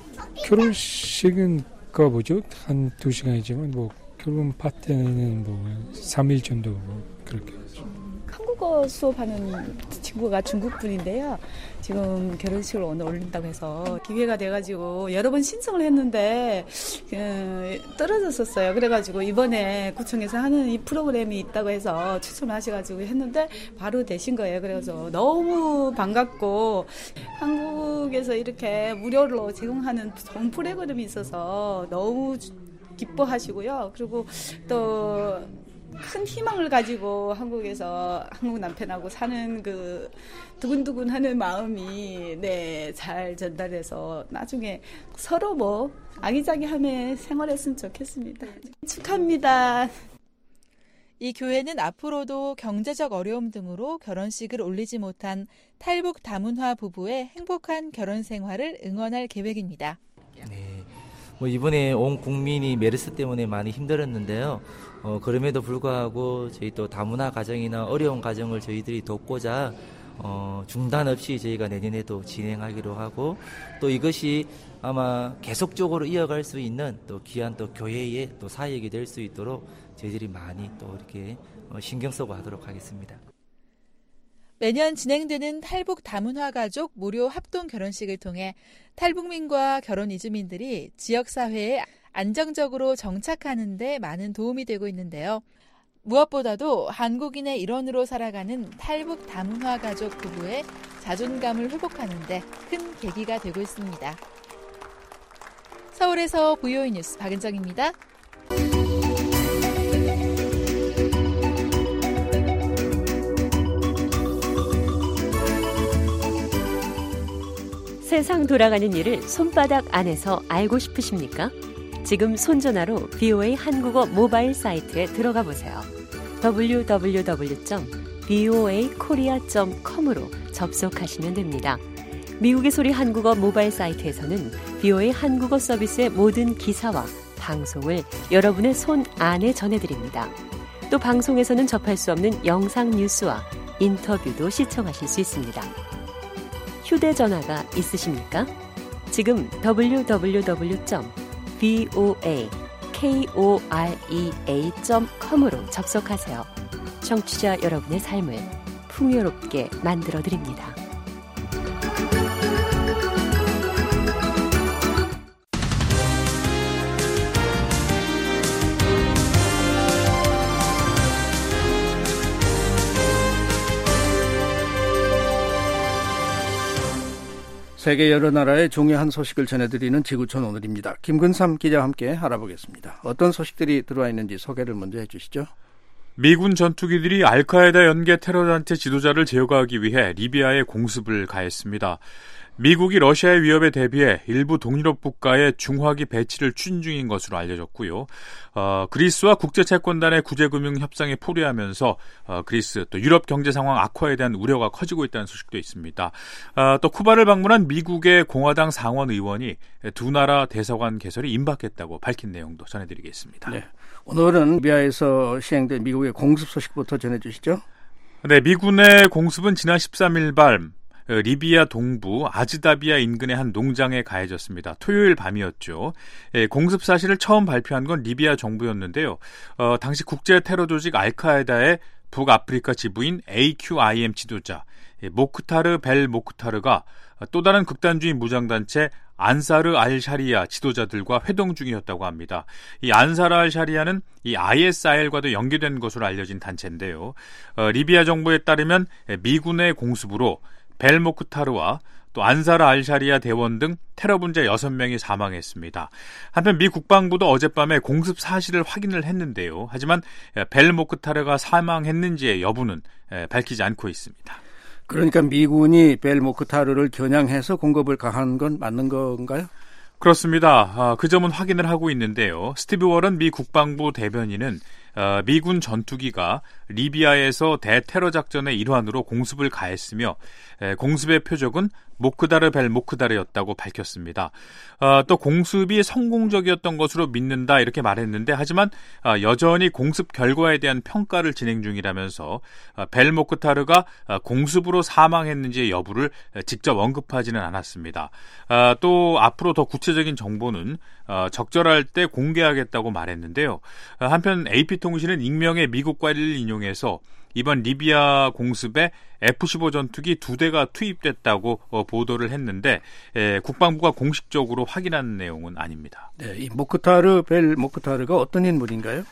결혼식은 가 뭐죠 한 두 시간이지만 뭐 결혼 파티는 뭐 삼 일 정도 뭐 그렇게. 한국어 수업하는 친구가 중국 분인데요. 지금 결혼식을 오늘 올린다고 해서 기회가 돼가지고 여러 번 신청을 했는데 그, 떨어졌었어요. 그래가지고 이번에 구청에서 하는 이 프로그램이 있다고 해서 추천을 하셔가지고 했는데 바로 되신 거예요. 그래서 너무 반갑고 한국에서 이렇게 무료로 제공하는 좋은 프로그램이 있어서 너무 기뻐하시고요. 그리고 또 큰 희망을 가지고 한국에서 한국 남편하고 사는 그 두근두근하는 마음이 네, 잘 전달해서 나중에 서로 뭐 아기자기하며 생활했으면 좋겠습니다. 축하합니다. 이 교회는 앞으로도 경제적 어려움 등으로 결혼식을 올리지 못한 탈북 다문화 부부의 행복한 결혼 생활을 응원할 계획입니다. 네, 뭐 이번에 온 국민이 메르스 때문에 많이 힘들었는데요. 어, 그럼에도 불구하고 저희 또 다문화 가정이나 어려운 가정을 저희들이 돕고자 어, 중단 없이 저희가 내년에도 진행하기로 하고 또 이것이 아마 계속적으로 이어갈 수 있는 또 귀한 또 교회의 또 사역이 될 수 있도록 저희들이 많이 또 이렇게 어, 신경 쓰고 하도록 하겠습니다. 매년 진행되는 탈북 다문화 가족 무료 합동 결혼식을 통해 탈북민과 결혼 이주민들이 지역사회에 안정적으로 정착하는 데 많은 도움이 되고 있는데요. 무엇보다도 한국인의 일원으로 살아가는 탈북 다문화 가족 부부의 자존감을 회복하는 데 큰 계기가 되고 있습니다. 서울에서 브이오이 뉴스 박은정입니다. 세상 돌아가는 일을 손바닥 안에서 알고 싶으십니까? 지금 손전화로 브이오에이 한국어 모바일 사이트에 들어가 보세요. 더블유 더블유 더블유 점 브이오에이 코리아 닷 컴으로 접속하시면 됩니다. 미국의 소리 한국어 모바일 사이트에서는 브이오에이 한국어 서비스의 모든 기사와 방송을 여러분의 손 안에 전해드립니다. 또 방송에서는 접할 수 없는 영상 뉴스와 인터뷰도 시청하실 수 있습니다. 휴대전화가 있으십니까? 지금 더블유 더블유 더블유 점 브이오에이 코리아 닷 컴으로 접속하세요. 청취자 여러분의 삶을 풍요롭게 만들어드립니다. 세계 여러 나라의 중요한 소식을 전해드리는 지구촌 오늘입니다. 김근삼 기자와 함께 알아보겠습니다. 어떤 소식들이 들어와 있는지 소개를 먼저 해주시죠. 미군 전투기들이 알카에다 연계 테러단체 지도자를 제거하기 위해 리비아에 공습을 가했습니다. 미국이 러시아의 위협에 대비해 일부 동유럽 국가의 중화기 배치를 추진 중인 것으로 알려졌고요. 어, 그리스와 국제채권단의 구제금융 협상에 포류하면서 어, 그리스 또 유럽 경제 상황 악화에 대한 우려가 커지고 있다는 소식도 있습니다. 어, 또 쿠바를 방문한 미국의 공화당 상원 의원이 두 나라 대사관 개설이 임박했다고 밝힌 내용도 전해드리겠습니다. 네. 오늘은 리비아에서 시행된 미국의 공습 소식부터 전해주시죠. 네, 미군의 공습은 지난 십삼 일 밤 리비아 동부 아즈다비아 인근의 한 농장에 가해졌습니다. 토요일 밤이었죠. 예, 공습 사실을 처음 발표한 건 리비아 정부였는데요. 어, 당시 국제 테러 조직 알카에다의 북아프리카 지부인 에이큐아이엠 지도자 예, 모크타르 벨 모크타르가 또 다른 극단주의 무장단체 안사르 알 샤리아 지도자들과 회동 중이었다고 합니다. 이 안사르 알 샤리아는 이 아이에스아이엘과도 연계된 것으로 알려진 단체인데요. 어, 리비아 정부에 따르면 미군의 공습으로 벨 모크타르와 또 안사르 알 샤리아 대원 등 테러 분자 여섯 명이 사망했습니다. 한편 미 국방부도 어젯밤에 공습 사실을 확인을 했는데요. 하지만 벨 모크타르가 사망했는지의 여부는 밝히지 않고 있습니다. 그러니까 미군이 벨 모크타르를 겨냥해서 공급을 가한 건 맞는 건가요? 그렇습니다. 아, 그 점은 확인을 하고 있는데요. 스티브 워런 미 국방부 대변인은 어, 미군 전투기가 리비아에서 대테러 작전의 일환으로 공습을 가했으며 에, 공습의 표적은 모크다르 벨 모크다르였다고 밝혔습니다. 어, 또 공습이 성공적이었던 것으로 믿는다 이렇게 말했는데 하지만 어, 여전히 공습 결과에 대한 평가를 진행 중이라면서 어, 벨 모크타르가 어, 공습으로 사망했는지의 여부를 직접 언급하지는 않았습니다. 어, 또 앞으로 더 구체적인 정보는 어, 적절할 때 공개하겠다고 말했는데요. 어, 한편 에이피통신은 익명의 미국 관리를 인용해서 이번 리비아 공습에 에프 십오 전투기 두 대가 투입됐다고 어, 보도를 했는데 에, 국방부가 공식적으로 확인한 내용은 아닙니다. 네, 이 모크타르 벨 모크타르가 어떤 인물인가요?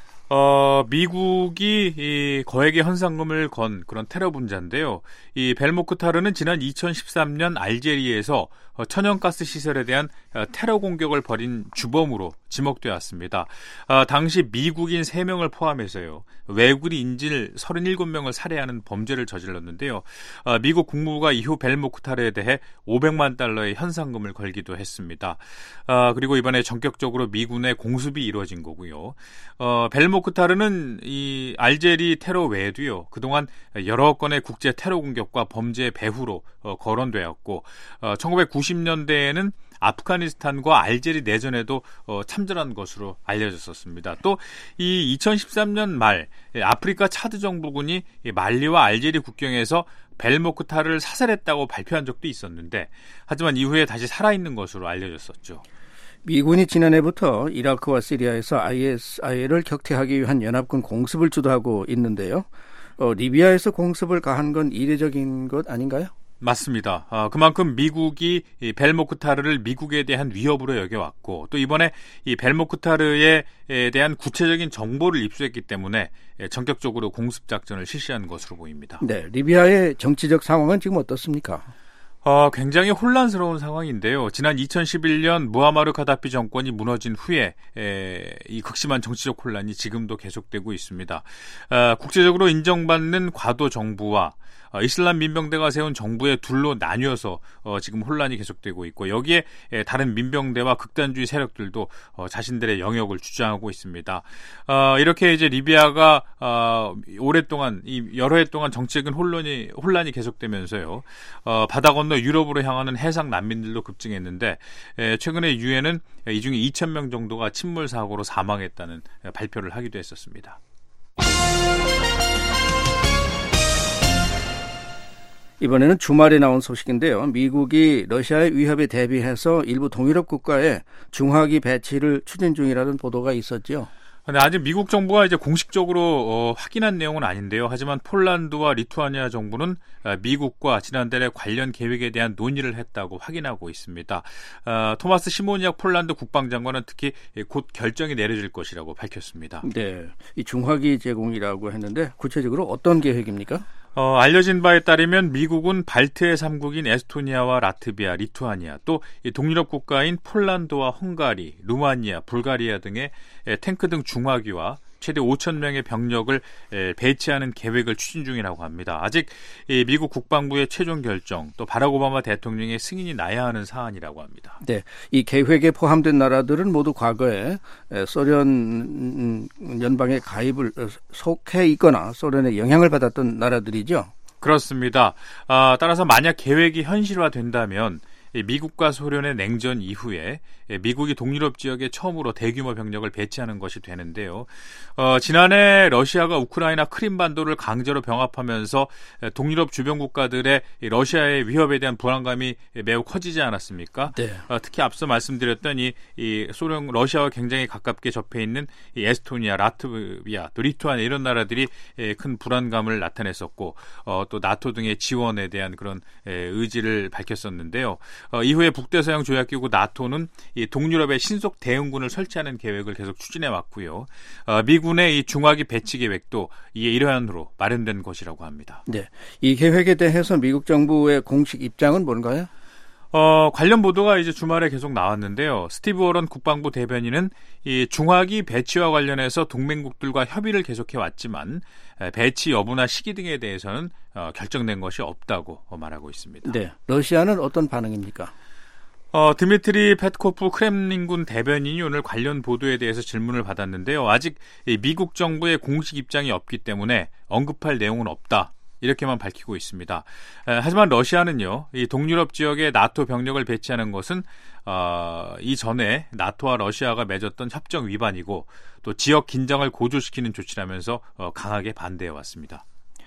어, 미국이 이 거액의 현상금을 건 그런 테러 분자인데요. 이 벨 모크타르는 지난 이천십삼 년 알제리에서 천연가스 시설에 대한 테러 공격을 벌인 주범으로 지목되었습니다. 어, 당시 미국인 세 명을 포함해서요. 외국인 인질 서른일곱 명을 살해하는 범죄를 저질렀는데요. 어, 미국 국무부가 이후 벨 모크타르에 대해 오백만 달러의 현상금을 걸기도 했습니다. 어, 그리고 이번에 전격적으로 미군의 공습이 이루어진 거고요. 어, 벨 모크타르는 이 알제리 테러 외에도요. 그동안 여러 건의 국제 테러 공격과 범죄의 배후로 어, 거론되었고 어, 천구백구십 년대에는 아프가니스탄과 알제리 내전에도 어, 참전한 것으로 알려졌었습니다. 또 이 이천십삼 년 말 아프리카 차드 정부군이 말리와 알제리 국경에서 벨 모크타르를 사살했다고 발표한 적도 있었는데 하지만 이후에 다시 살아있는 것으로 알려졌었죠. 미군이 지난해부터 이라크와 시리아에서 아이에스아이엘을 격퇴하기 위한 연합군 공습을 주도하고 있는데요. 어, 리비아에서 공습을 가한 건 이례적인 것 아닌가요? 맞습니다. 어, 그만큼 미국이 이 벨 모크타르를 미국에 대한 위협으로 여겨왔고 또 이번에 이 벨 모크타르에 대한 구체적인 정보를 입수했기 때문에 전격적으로 공습 작전을 실시한 것으로 보입니다. 네, 리비아의 정치적 상황은 지금 어떻습니까? 어, 굉장히 혼란스러운 상황인데요. 지난 이천십일 년 무아마르 카다피 정권이 무너진 후에 에, 이 극심한 정치적 혼란이 지금도 계속되고 있습니다. 어, 국제적으로 인정받는 과도 정부와 어, 이슬람 민병대가 세운 정부의 둘로 나뉘어서 어, 지금 혼란이 계속되고 있고 여기에 에, 다른 민병대와 극단주의 세력들도 어, 자신들의 영역을 주장하고 있습니다. 어, 이렇게 이제 리비아가 어, 오랫동안 이 여러 해 동안 정치적인 혼란이 혼란이 계속되면서요. 어, 바다 건너 유럽으로 향하는 해상 난민들도 급증했는데 에, 최근에 유엔은 이 중에 이천 명 정도가 침몰 사고로 사망했다는 발표를 하기도 했었습니다. 이번에는 주말에 나온 소식인데요. 미국이 러시아의 위협에 대비해서 일부 동유럽 국가에 중화기 배치를 추진 중이라는 보도가 있었죠. 근데 아직 미국 정부가 이제 공식적으로 어, 확인한 내용은 아닌데요. 하지만 폴란드와 리투아니아 정부는 미국과 지난달에 관련 계획에 대한 논의를 했다고 확인하고 있습니다. 어, 토마스 시모니악 폴란드 국방장관은 특히 곧 결정이 내려질 것이라고 밝혔습니다. 네, 이 중화기 제공이라고 했는데 구체적으로 어떤 계획입니까? 어, 알려진 바에 따르면 미국은 발트해 삼 국인 에스토니아와 라트비아, 리투아니아 또 동유럽 국가인 폴란드와 헝가리, 루마니아, 불가리아 등의 탱크 등 중화기와 최대 오천 명의 병력을 배치하는 계획을 추진 중이라고 합니다. 아직 미국 국방부의 최종 결정 또 바락 오바마 대통령의 승인이 나야 하는 사안이라고 합니다. 네, 이 계획에 포함된 나라들은 모두 과거에 소련 연방에 가입을 속해 있거나 소련의 영향을 받았던 나라들이죠. 그렇습니다. 아, 따라서 만약 계획이 현실화된다면 미국과 소련의 냉전 이후에 미국이 동유럽 지역에 처음으로 대규모 병력을 배치하는 것이 되는데요. 어, 지난해 러시아가 우크라이나 크림반도를 강제로 병합하면서 동유럽 주변 국가들의 러시아의 위협에 대한 불안감이 매우 커지지 않았습니까? 네. 어, 특히 앞서 말씀드렸던 이, 이 소련 러시아와 굉장히 가깝게 접해 있는 이 에스토니아, 라트비아, 또 리투아니아 이런 나라들이 큰 불안감을 나타냈었고 어, 또 나토 등의 지원에 대한 그런 의지를 밝혔었는데요. 어, 이후에 북대서양 조약기구 나토는 이 동유럽의 신속 대응군을 설치하는 계획을 계속 추진해 왔고요. 어, 미군의 이 중화기 배치 계획도 이에 일환으로 마련된 것이라고 합니다. 네, 이 계획에 대해서 미국 정부의 공식 입장은 뭔가요? 어, 관련 보도가 이제 주말에 계속 나왔는데요. 스티브 워런 국방부 대변인은 이 중화기 배치와 관련해서 동맹국들과 협의를 계속해 왔지만 배치 여부나 시기 등에 대해서는 어, 결정된 것이 없다고 말하고 있습니다. 네, 러시아는 어떤 반응입니까? 어, 드미트리 페트코프 크렘린군 대변인이 오늘 관련 보도에 대해서 질문을 받았는데요. 아직 미국 정부의 공식 입장이 없기 때문에 언급할 내용은 없다. 이렇게만 밝히고 있습니다. 에, 하지만 러시아는요, 이 동유럽 지역에 나토 병력을 배치하는 것은 어, 이전에 나토와 러시아가 맺었던 협정 위반이고 또 지역 긴장을 고조시키는 조치라면서 어, 강하게 반대해 왔습니다.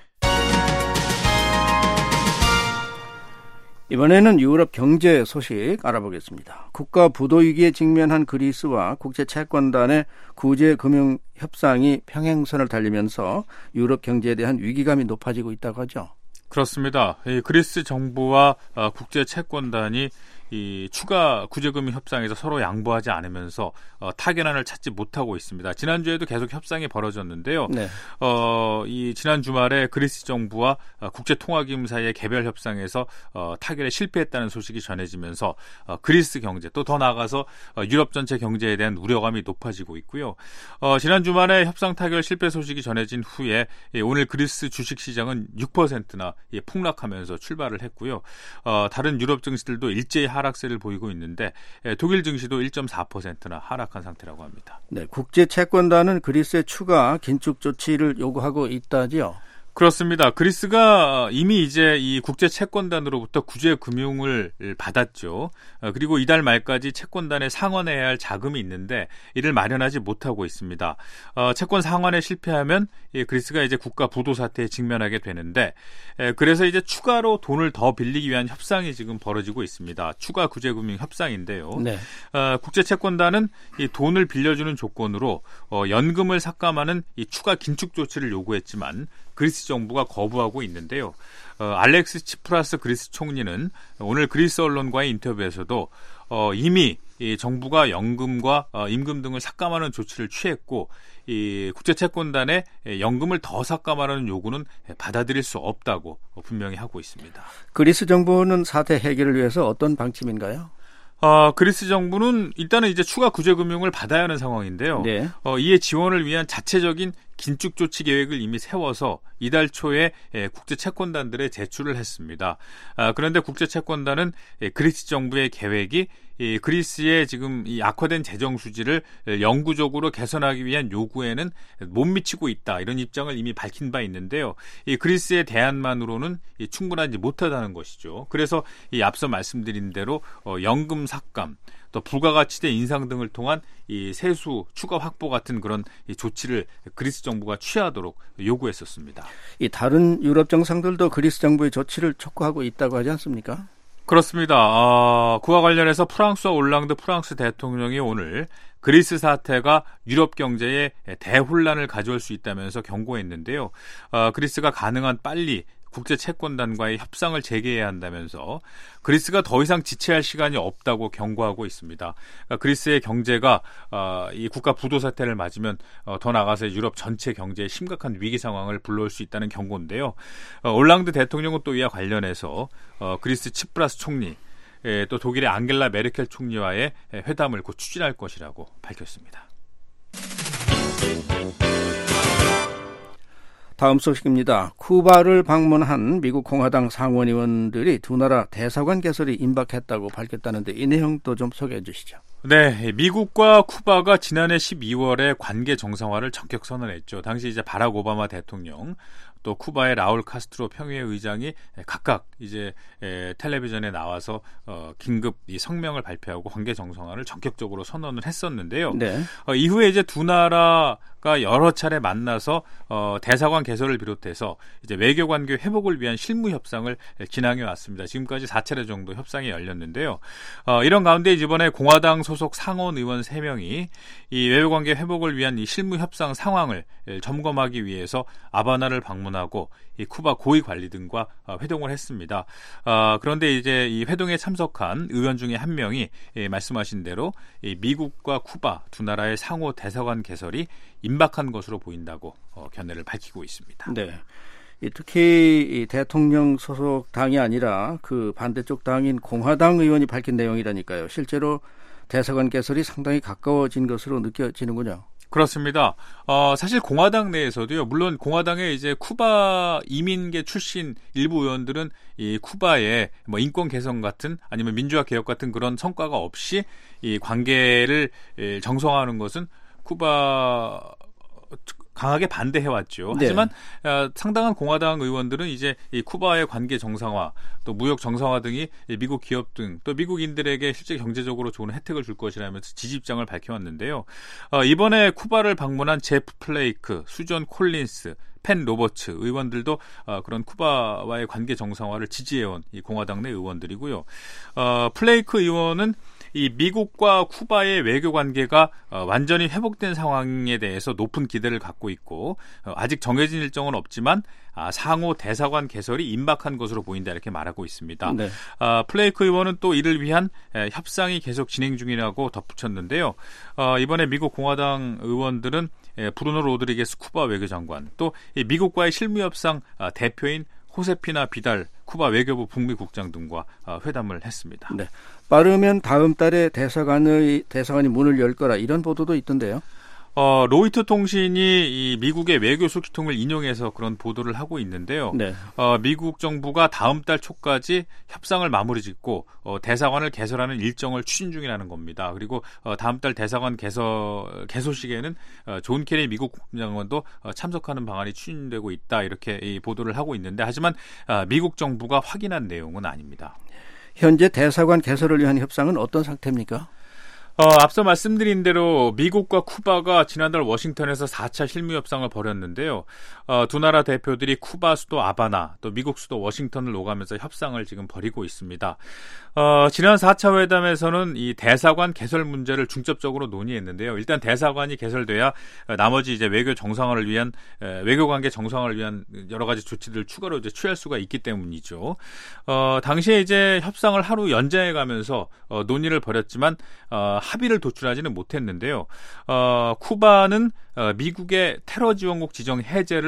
이번에는 유럽 경제 소식 알아보겠습니다. 국가 부도 위기에 직면한 그리스와 국제 채권단의 구제 금융 협상이 평행선을 달리면서 유럽 경제에 대한 위기감이 높아지고 있다고 하죠. 그렇습니다. 이 그리스 정부와 어, 국제 채권단이 이 추가 구제금융 협상에서 서로 양보하지 않으면서 어, 타결안을 찾지 못하고 있습니다. 지난주에도 계속 협상이 벌어졌는데요. 네. 어, 이 지난 주말에 그리스 정부와 어, 국제통화기금 사이의 개별 협상에서 어, 타결에 실패했다는 소식이 전해지면서 어, 그리스 경제 또 더 나아가서 어, 유럽 전체 경제에 대한 우려감이 높아지고 있고요. 어, 지난 주말에 협상 타결 실패 소식이 전해진 후에 예, 오늘 그리스 주식시장은 육 퍼센트나 예, 폭락하면서 출발을 했고요. 어, 다른 유럽 증시들도 일제히 하락세를 보이고 있는데 독일 증시도 일 점 사 퍼센트나 하락한 상태라고 합니다. 네, 국제 채권단은 그리스의 추가 긴축 조치를 요구하고 있다지요. 그렇습니다. 그리스가 이미 이제 이 국제 채권단으로부터 구제 금융을 받았죠. 그리고 이달 말까지 채권단에 상환해야 할 자금이 있는데 이를 마련하지 못하고 있습니다. 어, 채권 상환에 실패하면 그리스가 이제 국가 부도 사태에 직면하게 되는데 그래서 이제 추가로 돈을 더 빌리기 위한 협상이 지금 벌어지고 있습니다. 추가 구제 금융 협상인데요. 네. 어, 국제 채권단은 이 돈을 빌려주는 조건으로 어, 연금을 삭감하는 이 추가 긴축 조치를 요구했지만 그리스 정부가 거부하고 있는데요. 어, 알렉스 치프라스 그리스 총리는 오늘 그리스 언론과의 인터뷰에서도 어, 이미 이 정부가 연금과 어, 임금 등을 삭감하는 조치를 취했고 이 국제채권단에 연금을 더 삭감하라는 요구는 받아들일 수 없다고 분명히 하고 있습니다. 그리스 정부는 사태 해결을 위해서 어떤 방침인가요? 어, 그리스 정부는 일단은 이제 추가 구제 금융을 받아야 하는 상황인데요. 네. 어, 이에 지원을 위한 자체적인 긴축 조치 계획을 이미 세워서 이달 초에 국제 채권단들에 제출을 했습니다. 그런데 국제 채권단은 그리스 정부의 계획이 이 그리스의 지금 이 악화된 재정 수지를 영구적으로 개선하기 위한 요구에는 못 미치고 있다, 이런 입장을 이미 밝힌 바 있는데요. 이 그리스의 대안만으로는 충분하지 못하다는 것이죠. 그래서 이 앞서 말씀드린 대로 연금 삭감, 또 부가가치세 인상 등을 통한 이 세수 추가 확보 같은 그런 이 조치를 그리스 정부가 취하도록 요구했었습니다. 이 다른 유럽 정상들도 그리스 정부의 조치를 촉구하고 있다고 하지 않습니까? 그렇습니다. 어, 그와 관련해서 프랑스와 올랑드 프랑스 대통령이 오늘 그리스 사태가 유럽 경제에 대혼란을 가져올 수 있다면서 경고했는데요. 어, 그리스가 가능한 빨리 국제 채권단과의 협상을 재개해야 한다면서 그리스가 더 이상 지체할 시간이 없다고 경고하고 있습니다. 그러니까 그리스의 경제가 어, 이 국가 부도 사태를 맞으면 어, 더 나아가서 유럽 전체 경제에 심각한 위기 상황을 불러올 수 있다는 경고인데요. 어, 올랑드 대통령은 또 이와 관련해서 어, 그리스 치프라스 총리, 예, 또 독일의 앙겔라 메르켈 총리와의 회담을 곧 추진할 것이라고 밝혔습니다. 다음 소식입니다. 쿠바를 방문한 미국 공화당 상원의원들이 두 나라 대사관 개설이 임박했다고 밝혔다는데 이 내용도 좀 소개해 주시죠. 네, 미국과 쿠바가 지난해 십이월에 관계 정상화를 전격 선언했죠. 당시 이제 바락 오바마 대통령, 또 쿠바의 라울 카스트로 평의회 의장이 각각 이제 에, 텔레비전에 나와서 어, 긴급 이 성명을 발표하고 관계 정상화를 전격적으로 선언을 했었는데요. 네. 어, 이후에 이제 두 나라가 여러 차례 만나서 어, 대사관 개설을 비롯해서 이제 외교 관계 회복을 위한 실무 협상을 진행해 왔습니다. 지금까지 사 차례 정도 협상이 열렸는데요. 어, 이런 가운데 이번에 공화당 소속 상원 의원 세 명이 이 외교 관계 회복을 위한 이 실무 협상 상황을 점검하기 위해서 아바나를 방문하고 이 쿠바 고위 관리 등과 회동을 했습니다. 어, 그런데 이제 이 회동에 참석한 의원 중에 한 명이 예, 말씀하신 대로 이 미국과 쿠바 두 나라의 상호 대사관 개설이 임박한 것으로 보인다고 어, 견해를 밝히고 있습니다. 네. 특히 이 대통령 소속 당이 아니라 그 반대쪽 당인 공화당 의원이 밝힌 내용이라니까요. 실제로 대사관 개설이 상당히 가까워진 것으로 느껴지는군요. 그렇습니다. 어, 사실 공화당 내에서도요, 물론 공화당의 이제 쿠바 이민계 출신 일부 의원들은 이 쿠바의 뭐 인권 개선 같은 아니면 민주화 개혁 같은 그런 성과가 없이 이 관계를 정상화하는 것은 쿠바 강하게 반대해왔죠. 네. 하지만 어, 상당한 공화당 의원들은 이제 이 쿠바의 관계 정상화, 또 무역 정상화 등이 미국 기업 등 또 미국인들에게 실제 경제적으로 좋은 혜택을 줄 것이라면서 지지 입장을 밝혀왔는데요. 어, 이번에 쿠바를 방문한 제프 플레이크, 수존 콜린스, 펜 로버츠 의원들도 어, 그런 쿠바와의 관계 정상화를 지지해온 이 공화당 내 의원들이고요. 어, 플레이크 의원은 이 미국과 쿠바의 외교 관계가 어, 완전히 회복된 상황에 대해서 높은 기대를 갖고 있고 어, 아직 정해진 일정은 없지만 아, 상호 대사관 개설이 임박한 것으로 보인다, 이렇게 말하고 있습니다. 네. 아, 플레이크 의원은 또 이를 위한 에, 협상이 계속 진행 중이라고 덧붙였는데요. 어, 이번에 미국 공화당 의원들은 에, 브루노 로드리게스 쿠바 외교장관, 또 이 미국과의 실무협상 아, 대표인 호세피나 비달 쿠바 외교부 북미국장 등과 회담을 했습니다. 네, 빠르면 다음 달에 대사관의 대사관이 문을 열 거라 이런 보도도 있던데요. 어, 로이터 통신이 이 미국의 외교 소식통을 인용해서 그런 보도를 하고 있는데요. 네. 어, 미국 정부가 다음 달 초까지 협상을 마무리 짓고 어, 대사관을 개설하는 일정을 추진 중이라는 겁니다. 그리고 어, 다음 달 대사관 개설, 개소식에는 어, 존 케리 미국 국무장관도 어, 참석하는 방안이 추진되고 있다, 이렇게 이 보도를 하고 있는데, 하지만 어, 미국 정부가 확인한 내용은 아닙니다. 현재 대사관 개설을 위한 협상은 어떤 상태입니까? 어, 앞서 말씀드린 대로 미국과 쿠바가 지난달 워싱턴에서 사 차 실무 협상을 벌였는데요. 어, 두 나라 대표들이 쿠바 수도 아바나, 또 미국 수도 워싱턴을 오가면서 협상을 지금 벌이고 있습니다. 어, 지난 사 차 회담에서는 이 대사관 개설 문제를 중점적으로 논의했는데요. 일단 대사관이 개설돼야 나머지 이제 외교 정상화를 위한 외교 관계 정상화를 위한 여러 가지 조치들을 추가로 이제 취할 수가 있기 때문이죠. 어, 당시에 이제 협상을 하루 연장해가면서 어, 논의를 벌였지만 어, 합의를 도출하지는 못했는데요. 어, 쿠바는 어, 미국의 테러 지원국 지정 해제를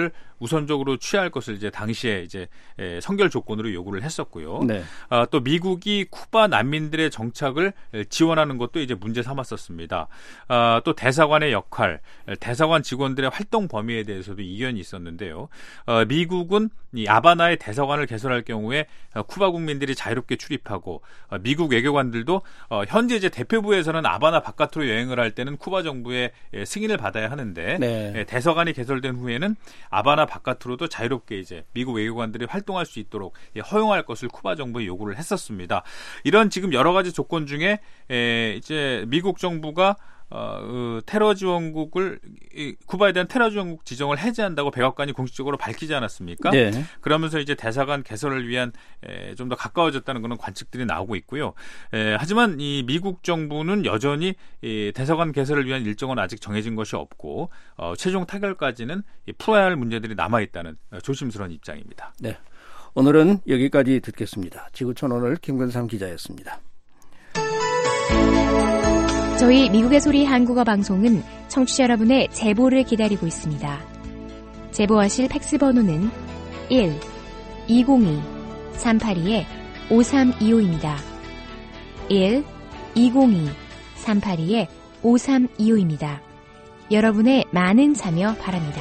우선적으로 취할 것을 이제 당시에 이제 선결 조건으로 요구를 했었고요. 네. 아, 또 미국이 쿠바 난민들의 정착을 지원하는 것도 이제 문제 삼았었습니다. 아, 또 대사관의 역할, 대사관 직원들의 활동 범위에 대해서도 이견이 있었는데요. 어, 미국은 이 아바나의 대사관을 개설할 경우에 쿠바 국민들이 자유롭게 출입하고 어, 미국 외교관들도 어, 현재 이제 대표부에서는 아바나 바깥으로 여행을 할 때는 쿠바 정부의 예, 승인을 받아야 하는데 네. 예, 대사관이 개설된 후에는 아바나 바깥으로도 자유롭게 이제 미국 외교관들이 활동할 수 있도록 예, 허용할 것을 쿠바 정부에 요구를 했었습니다. 이런 지금 여러 가지 조건 중에 예, 이제 미국 정부가 어, 그 테러 지원국을 이, 쿠바에 대한 테러 지원국 지정을 해제한다고 백악관이 공식적으로 밝히지 않았습니까? 네. 그러면서 이제 대사관 개설을 위한 좀 더 가까워졌다는 그런 관측들이 나오고 있고요. 에, 하지만 이 미국 정부는 여전히 이 대사관 개설을 위한 일정은 아직 정해진 것이 없고 어, 최종 타결까지는 풀어야 할 문제들이 남아 있다는 조심스러운 입장입니다. 네, 오늘은 여기까지 듣겠습니다. 지구촌 오늘 김근삼 기자였습니다. 저희 미국의 소리 한국어 방송은 청취자 여러분의 제보를 기다리고 있습니다. 제보하실 팩스 번호는 일 이공이 삼팔이 오삼이오입니다. 일 이공이 삼팔이 오삼이오입니다. 여러분의 많은 참여 바랍니다.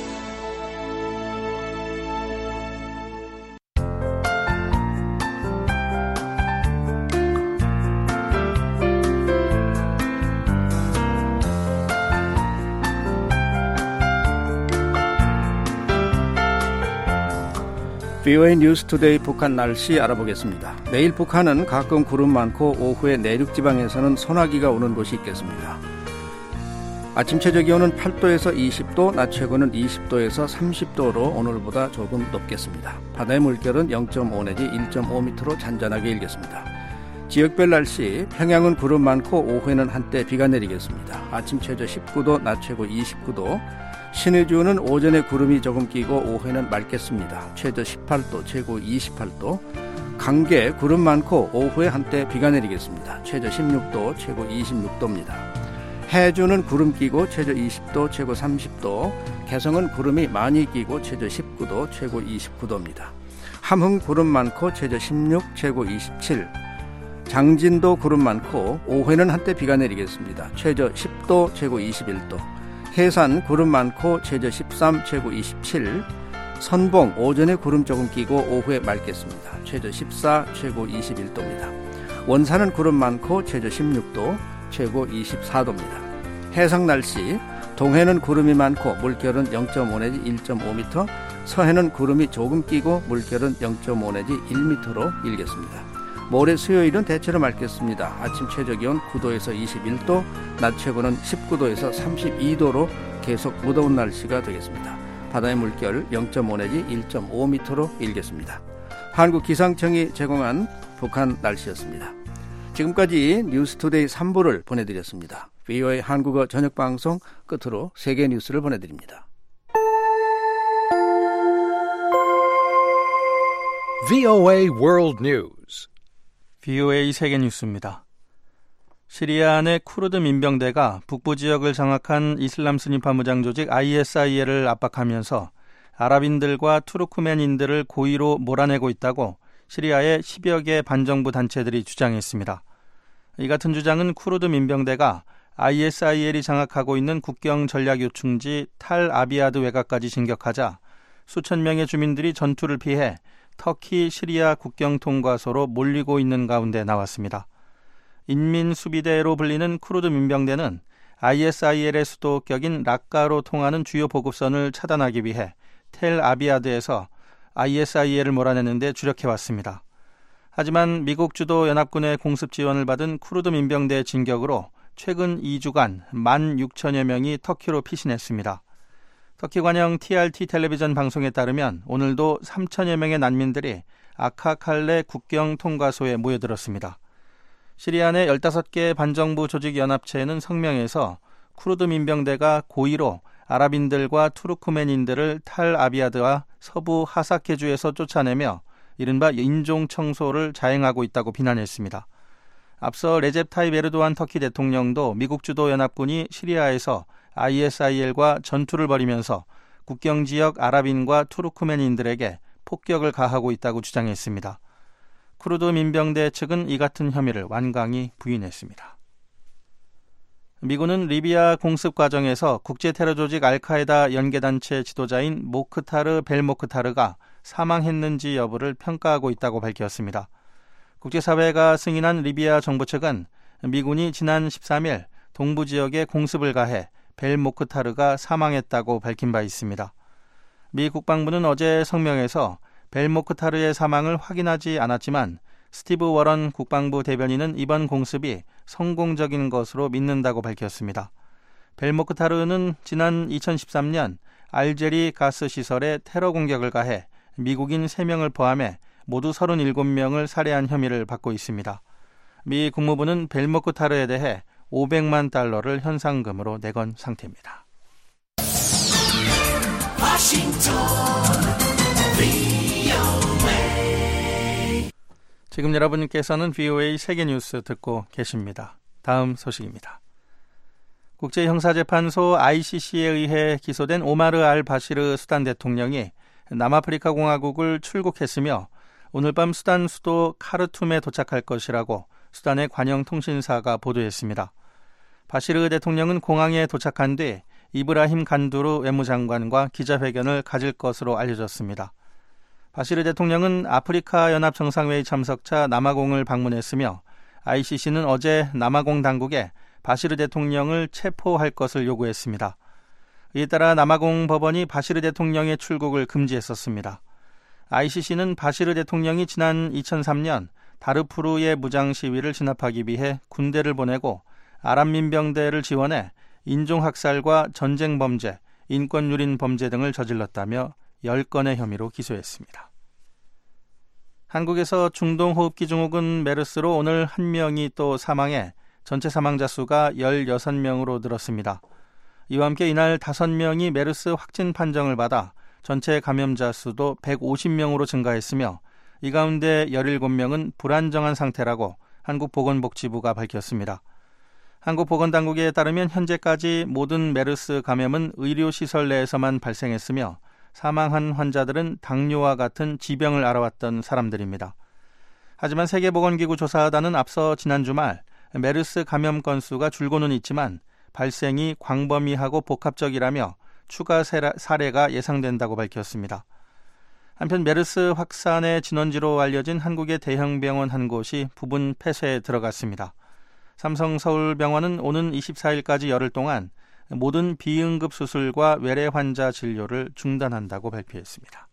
브이오에이 뉴스투데이 북한 날씨 알아보겠습니다. 내일 북한은 가끔 구름 많고 오후에 내륙지방에서는 소나기가 오는 곳이 있겠습니다. 아침 최저 기온은 팔 도에서 이십 도, 낮 최고는 이십 도에서 삼십 도로 오늘보다 조금 높겠습니다. 바다의 물결은 영 점 오 내지 일 점 오 미터로 잔잔하게 일겠습니다. 지역별 날씨, 평양은 구름 많고 오후에는 한때 비가 내리겠습니다. 아침 최저 십구 도, 낮 최고 이십구 도, 신의주는 오전에 구름이 조금 끼고 오후에는 맑겠습니다. 최저 십팔 도, 최고 이십팔 도. 강계 구름 많고 오후에 한때 비가 내리겠습니다. 최저 십육 도, 최고 이십육 도입니다. 해주는 구름 끼고 최저 이십 도, 최고 삼십 도. 개성은 구름이 많이 끼고 최저 십구 도, 최고 이십구 도입니다. 함흥 구름 많고 최저 십육, 최고 이십칠. 장진도 구름 많고 오후에는 한때 비가 내리겠습니다. 최저 십 도, 최고 이십일 도. 해산 구름 많고 최저 십삼, 최고 이십칠. 선봉 오전에 구름 조금 끼고 오후에 맑겠습니다. 최저 십사, 최고 이십일 도입니다. 원산은 구름 많고 최저 십육 도, 최고 이십사 도입니다. 해상 날씨, 동해는 구름이 많고 물결은 영 점 오 내지 일 점 오 미터, 서해는 구름이 조금 끼고 물결은 영 점 오 내지 일 미터로 일겠습니다. 모레 수요일은 대체로 맑겠습니다. 아침 최저 기온 구 도에서 이십일 도, 낮 최고는 십구 도에서 삼십이 도로 계속 무더운 날씨가 되겠습니다. 바다의 물결 영 점 오 내지 일 점 오 미터로 일겠습니다. 한국기상청이 제공한 북한 날씨였습니다. 지금까지 뉴스투데이 삼 부를 보내드렸습니다. 브이오에이 한국어 저녁방송 끝으로 세계 뉴스를 보내드립니다. 브이오에이 World News. 브이오에이 세계 뉴스입니다. 시리아 내 쿠르드 민병대가 북부 지역을 장악한 이슬람 스니파 무장 조직 아이에스아이엘을 압박하면서 아랍인들과 투르크멘인들을 고의로 몰아내고 있다고 시리아의 십여 개 반정부 단체들이 주장했습니다. 이 같은 주장은 쿠르드 민병대가 아이에스아이엘이 장악하고 있는 국경 전략 요충지 탈 아비아드 외곽까지 진격하자 수천 명의 주민들이 전투를 피해 터키 시리아 국경 통과소로 몰리고 있는 가운데 나왔습니다. 인민수비대로 불리는 쿠르드 민병대는 아이에스아이엘의 수도격인 락카로 통하는 주요 보급선을 차단하기 위해 텔 아비아드에서 아이에스아이엘을 몰아내는 데 주력해왔습니다. 하지만 미국 주도 연합군의 공습 지원을 받은 쿠르드 민병대의 진격으로 최근 이 주간 만 육천여 명이 터키로 피신했습니다. 터키 관영 티알티 텔레비전 방송에 따르면 오늘도 삼천여 명의 난민들이 아카칼레 국경 통과소에 모여들었습니다. 시리아 내 열다섯 개 반정부 조직 연합체는 성명에서 쿠르드 민병대가 고의로 아랍인들과 투르크멘인들을 탈 아비아드와 서부 하사케주에서 쫓아내며 이른바 인종 청소를 자행하고 있다고 비난했습니다. 앞서 레첵 타입 에르도안 터키 대통령도 미국 주도 연합군이 시리아에서 아이에스아이엘과 전투를 벌이면서 국경 지역 아랍인과 투르크멘인들에게 폭격을 가하고 있다고 주장했습니다. 쿠르드 민병대 측은 이 같은 혐의를 완강히 부인했습니다. 미군은 리비아 공습 과정에서 국제 테러 조직 알카에다 연계단체 지도자인 모크타르 벨모크타르가 사망했는지 여부를 평가하고 있다고 밝혔습니다. 국제사회가 승인한 리비아 정부 측은 미군이 지난 십삼 일 동부 지역에 공습을 가해 벨모크타르가 사망했다고 밝힌 바 있습니다. 미 국방부는 어제 성명에서 벨모크타르의 사망을 확인하지 않았지만 스티브 워런 국방부 대변인은 이번 공습이 성공적인 것으로 믿는다고 밝혔습니다. 벨모크타르는 지난 이천십삼 년 알제리 가스 시설에 테러 공격을 가해 미국인 세 명을 포함해 모두 서른일곱 명을 살해한 혐의를 받고 있습니다. 미 국무부는 벨모크타르에 대해 오백만 달러를 현상금으로 내건 상태입니다. 지금 여러분께서는 브이오에이 세계뉴스 듣고 계십니다. 다음 소식입니다. 국제형사재판소 아이씨씨에 의해 기소된 오마르 알 바시르 수단 대통령이 남아프리카 공화국을 출국했으며 오늘 밤 수단 수도 카르툼에 도착할 것이라고 수단의 관영통신사가 보도했습니다. 바시르 대통령은 공항에 도착한 뒤 이브라힘 간두르 외무장관과 기자회견을 가질 것으로 알려졌습니다. 바시르 대통령은 아프리카 연합 정상회의 참석차 남아공을 방문했으며 아이씨씨는 어제 남아공 당국에 바시르 대통령을 체포할 것을 요구했습니다. 이에 따라 남아공 법원이 바시르 대통령의 출국을 금지했었습니다. 아이씨씨는 바시르 대통령이 지난 이천삼 년 다르푸르의 무장 시위를 진압하기 위해 군대를 보내고 아랍 민병대를 지원해 인종학살과 전쟁 범죄, 인권유린 범죄 등을 저질렀다며 열 건의 혐의로 기소했습니다. 한국에서 중동호흡기 증후군 메르스로 오늘 한 명이 또 사망해 전체 사망자 수가 열여섯 명으로 늘었습니다. 이와 함께 이날 다섯 명이 메르스 확진 판정을 받아 전체 감염자 수도 백오십 명으로 증가했으며 이 가운데 열일곱 명은 불안정한 상태라고 한국보건복지부가 밝혔습니다. 한국보건당국에 따르면 현재까지 모든 메르스 감염은 의료시설 내에서만 발생했으며 사망한 환자들은 당뇨와 같은 지병을 앓아왔던 사람들입니다. 하지만 세계보건기구 조사단은 앞서 지난 주말 메르스 감염 건수가 줄고는 있지만 발생이 광범위하고 복합적이라며 추가 사례가 예상된다고 밝혔습니다. 한편 메르스 확산의 진원지로 알려진 한국의 대형 병원 한 곳이 부분 폐쇄에 들어갔습니다. 삼성서울병원은 오는 이십사 일까지 열흘 동안 모든 비응급 수술과 외래 환자 진료를 중단한다고 발표했습니다.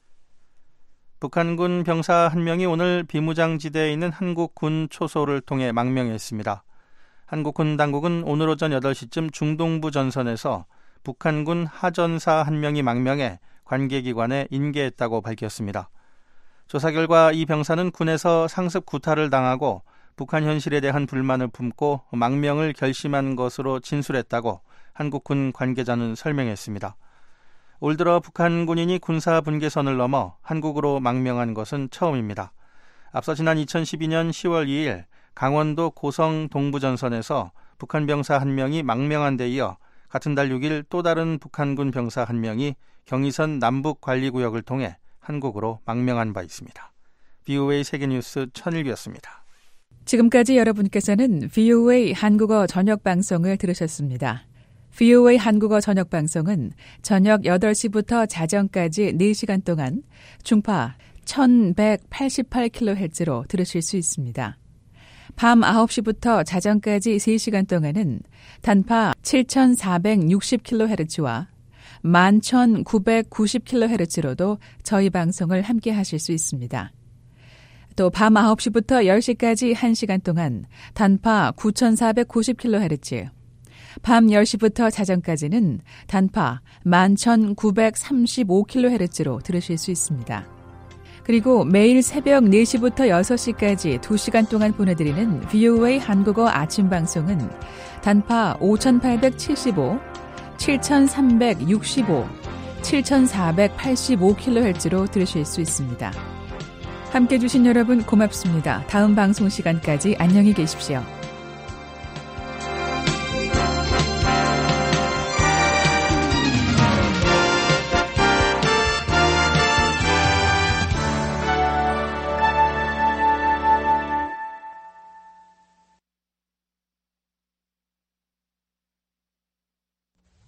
북한군 병사 한 명이 오늘 비무장지대에 있는 한국군 초소를 통해 망명했습니다. 한국군 당국은 오늘 오전 여덟 시쯤 중동부 전선에서 북한군 하전사 한 명이 망명해 관계기관에 인계했다고 밝혔습니다. 조사 결과 이 병사는 군에서 상습 구타를 당하고 북한 현실에 대한 불만을 품고 망명을 결심한 것으로 진술했다고 한국군 관계자는 설명했습니다. 올 들어 북한 군인이 군사 분계선을 넘어 한국으로 망명한 것은 처음입니다. 앞서 지난 이천십이 년 시월 이 일 강원도 고성 동부전선에서 북한 병사 한 명이 망명한 데 이어 같은 달 육 일 또 다른 북한군 병사 한 명이 경의선 남북관리구역을 통해 한국으로 망명한 바 있습니다. 브이오에이 세계뉴스 천일규였습니다. 지금까지 여러분께서는 브이오에이 한국어 저녁방송을 들으셨습니다. 브이오에이 한국어 저녁방송은 저녁 여덟 시부터 자정까지 네 시간 동안 중파 천백팔십팔 킬로헤르츠로 들으실 수 있습니다. 밤 아홉 시부터 자정까지 세 시간 동안은 단파 칠천사백육십 킬로헤르츠와 만 천구백구십 킬로헤르츠로도 저희 방송을 함께 하실 수 있습니다. 또 밤 아홉 시부터 열 시까지 한 시간 동안 단파 구천사백구십 킬로헤르츠, 밤 열 시부터 자정까지는 단파 만 천구백삼십오 킬로헤르츠로 들으실 수 있습니다. 그리고 매일 새벽 네 시부터 여섯 시까지 두 시간 동안 보내드리는 브이오에이 한국어 아침 방송은 단파 오천팔백칠십오, 칠천삼백육십오, 칠천사백팔십오 킬로헤르츠로 들으실 수 있습니다. 함께해 주신 여러분 고맙습니다. 다음 방송 시간까지 안녕히 계십시오.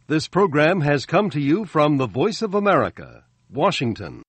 This program has come to you from the Voice of America, Washington.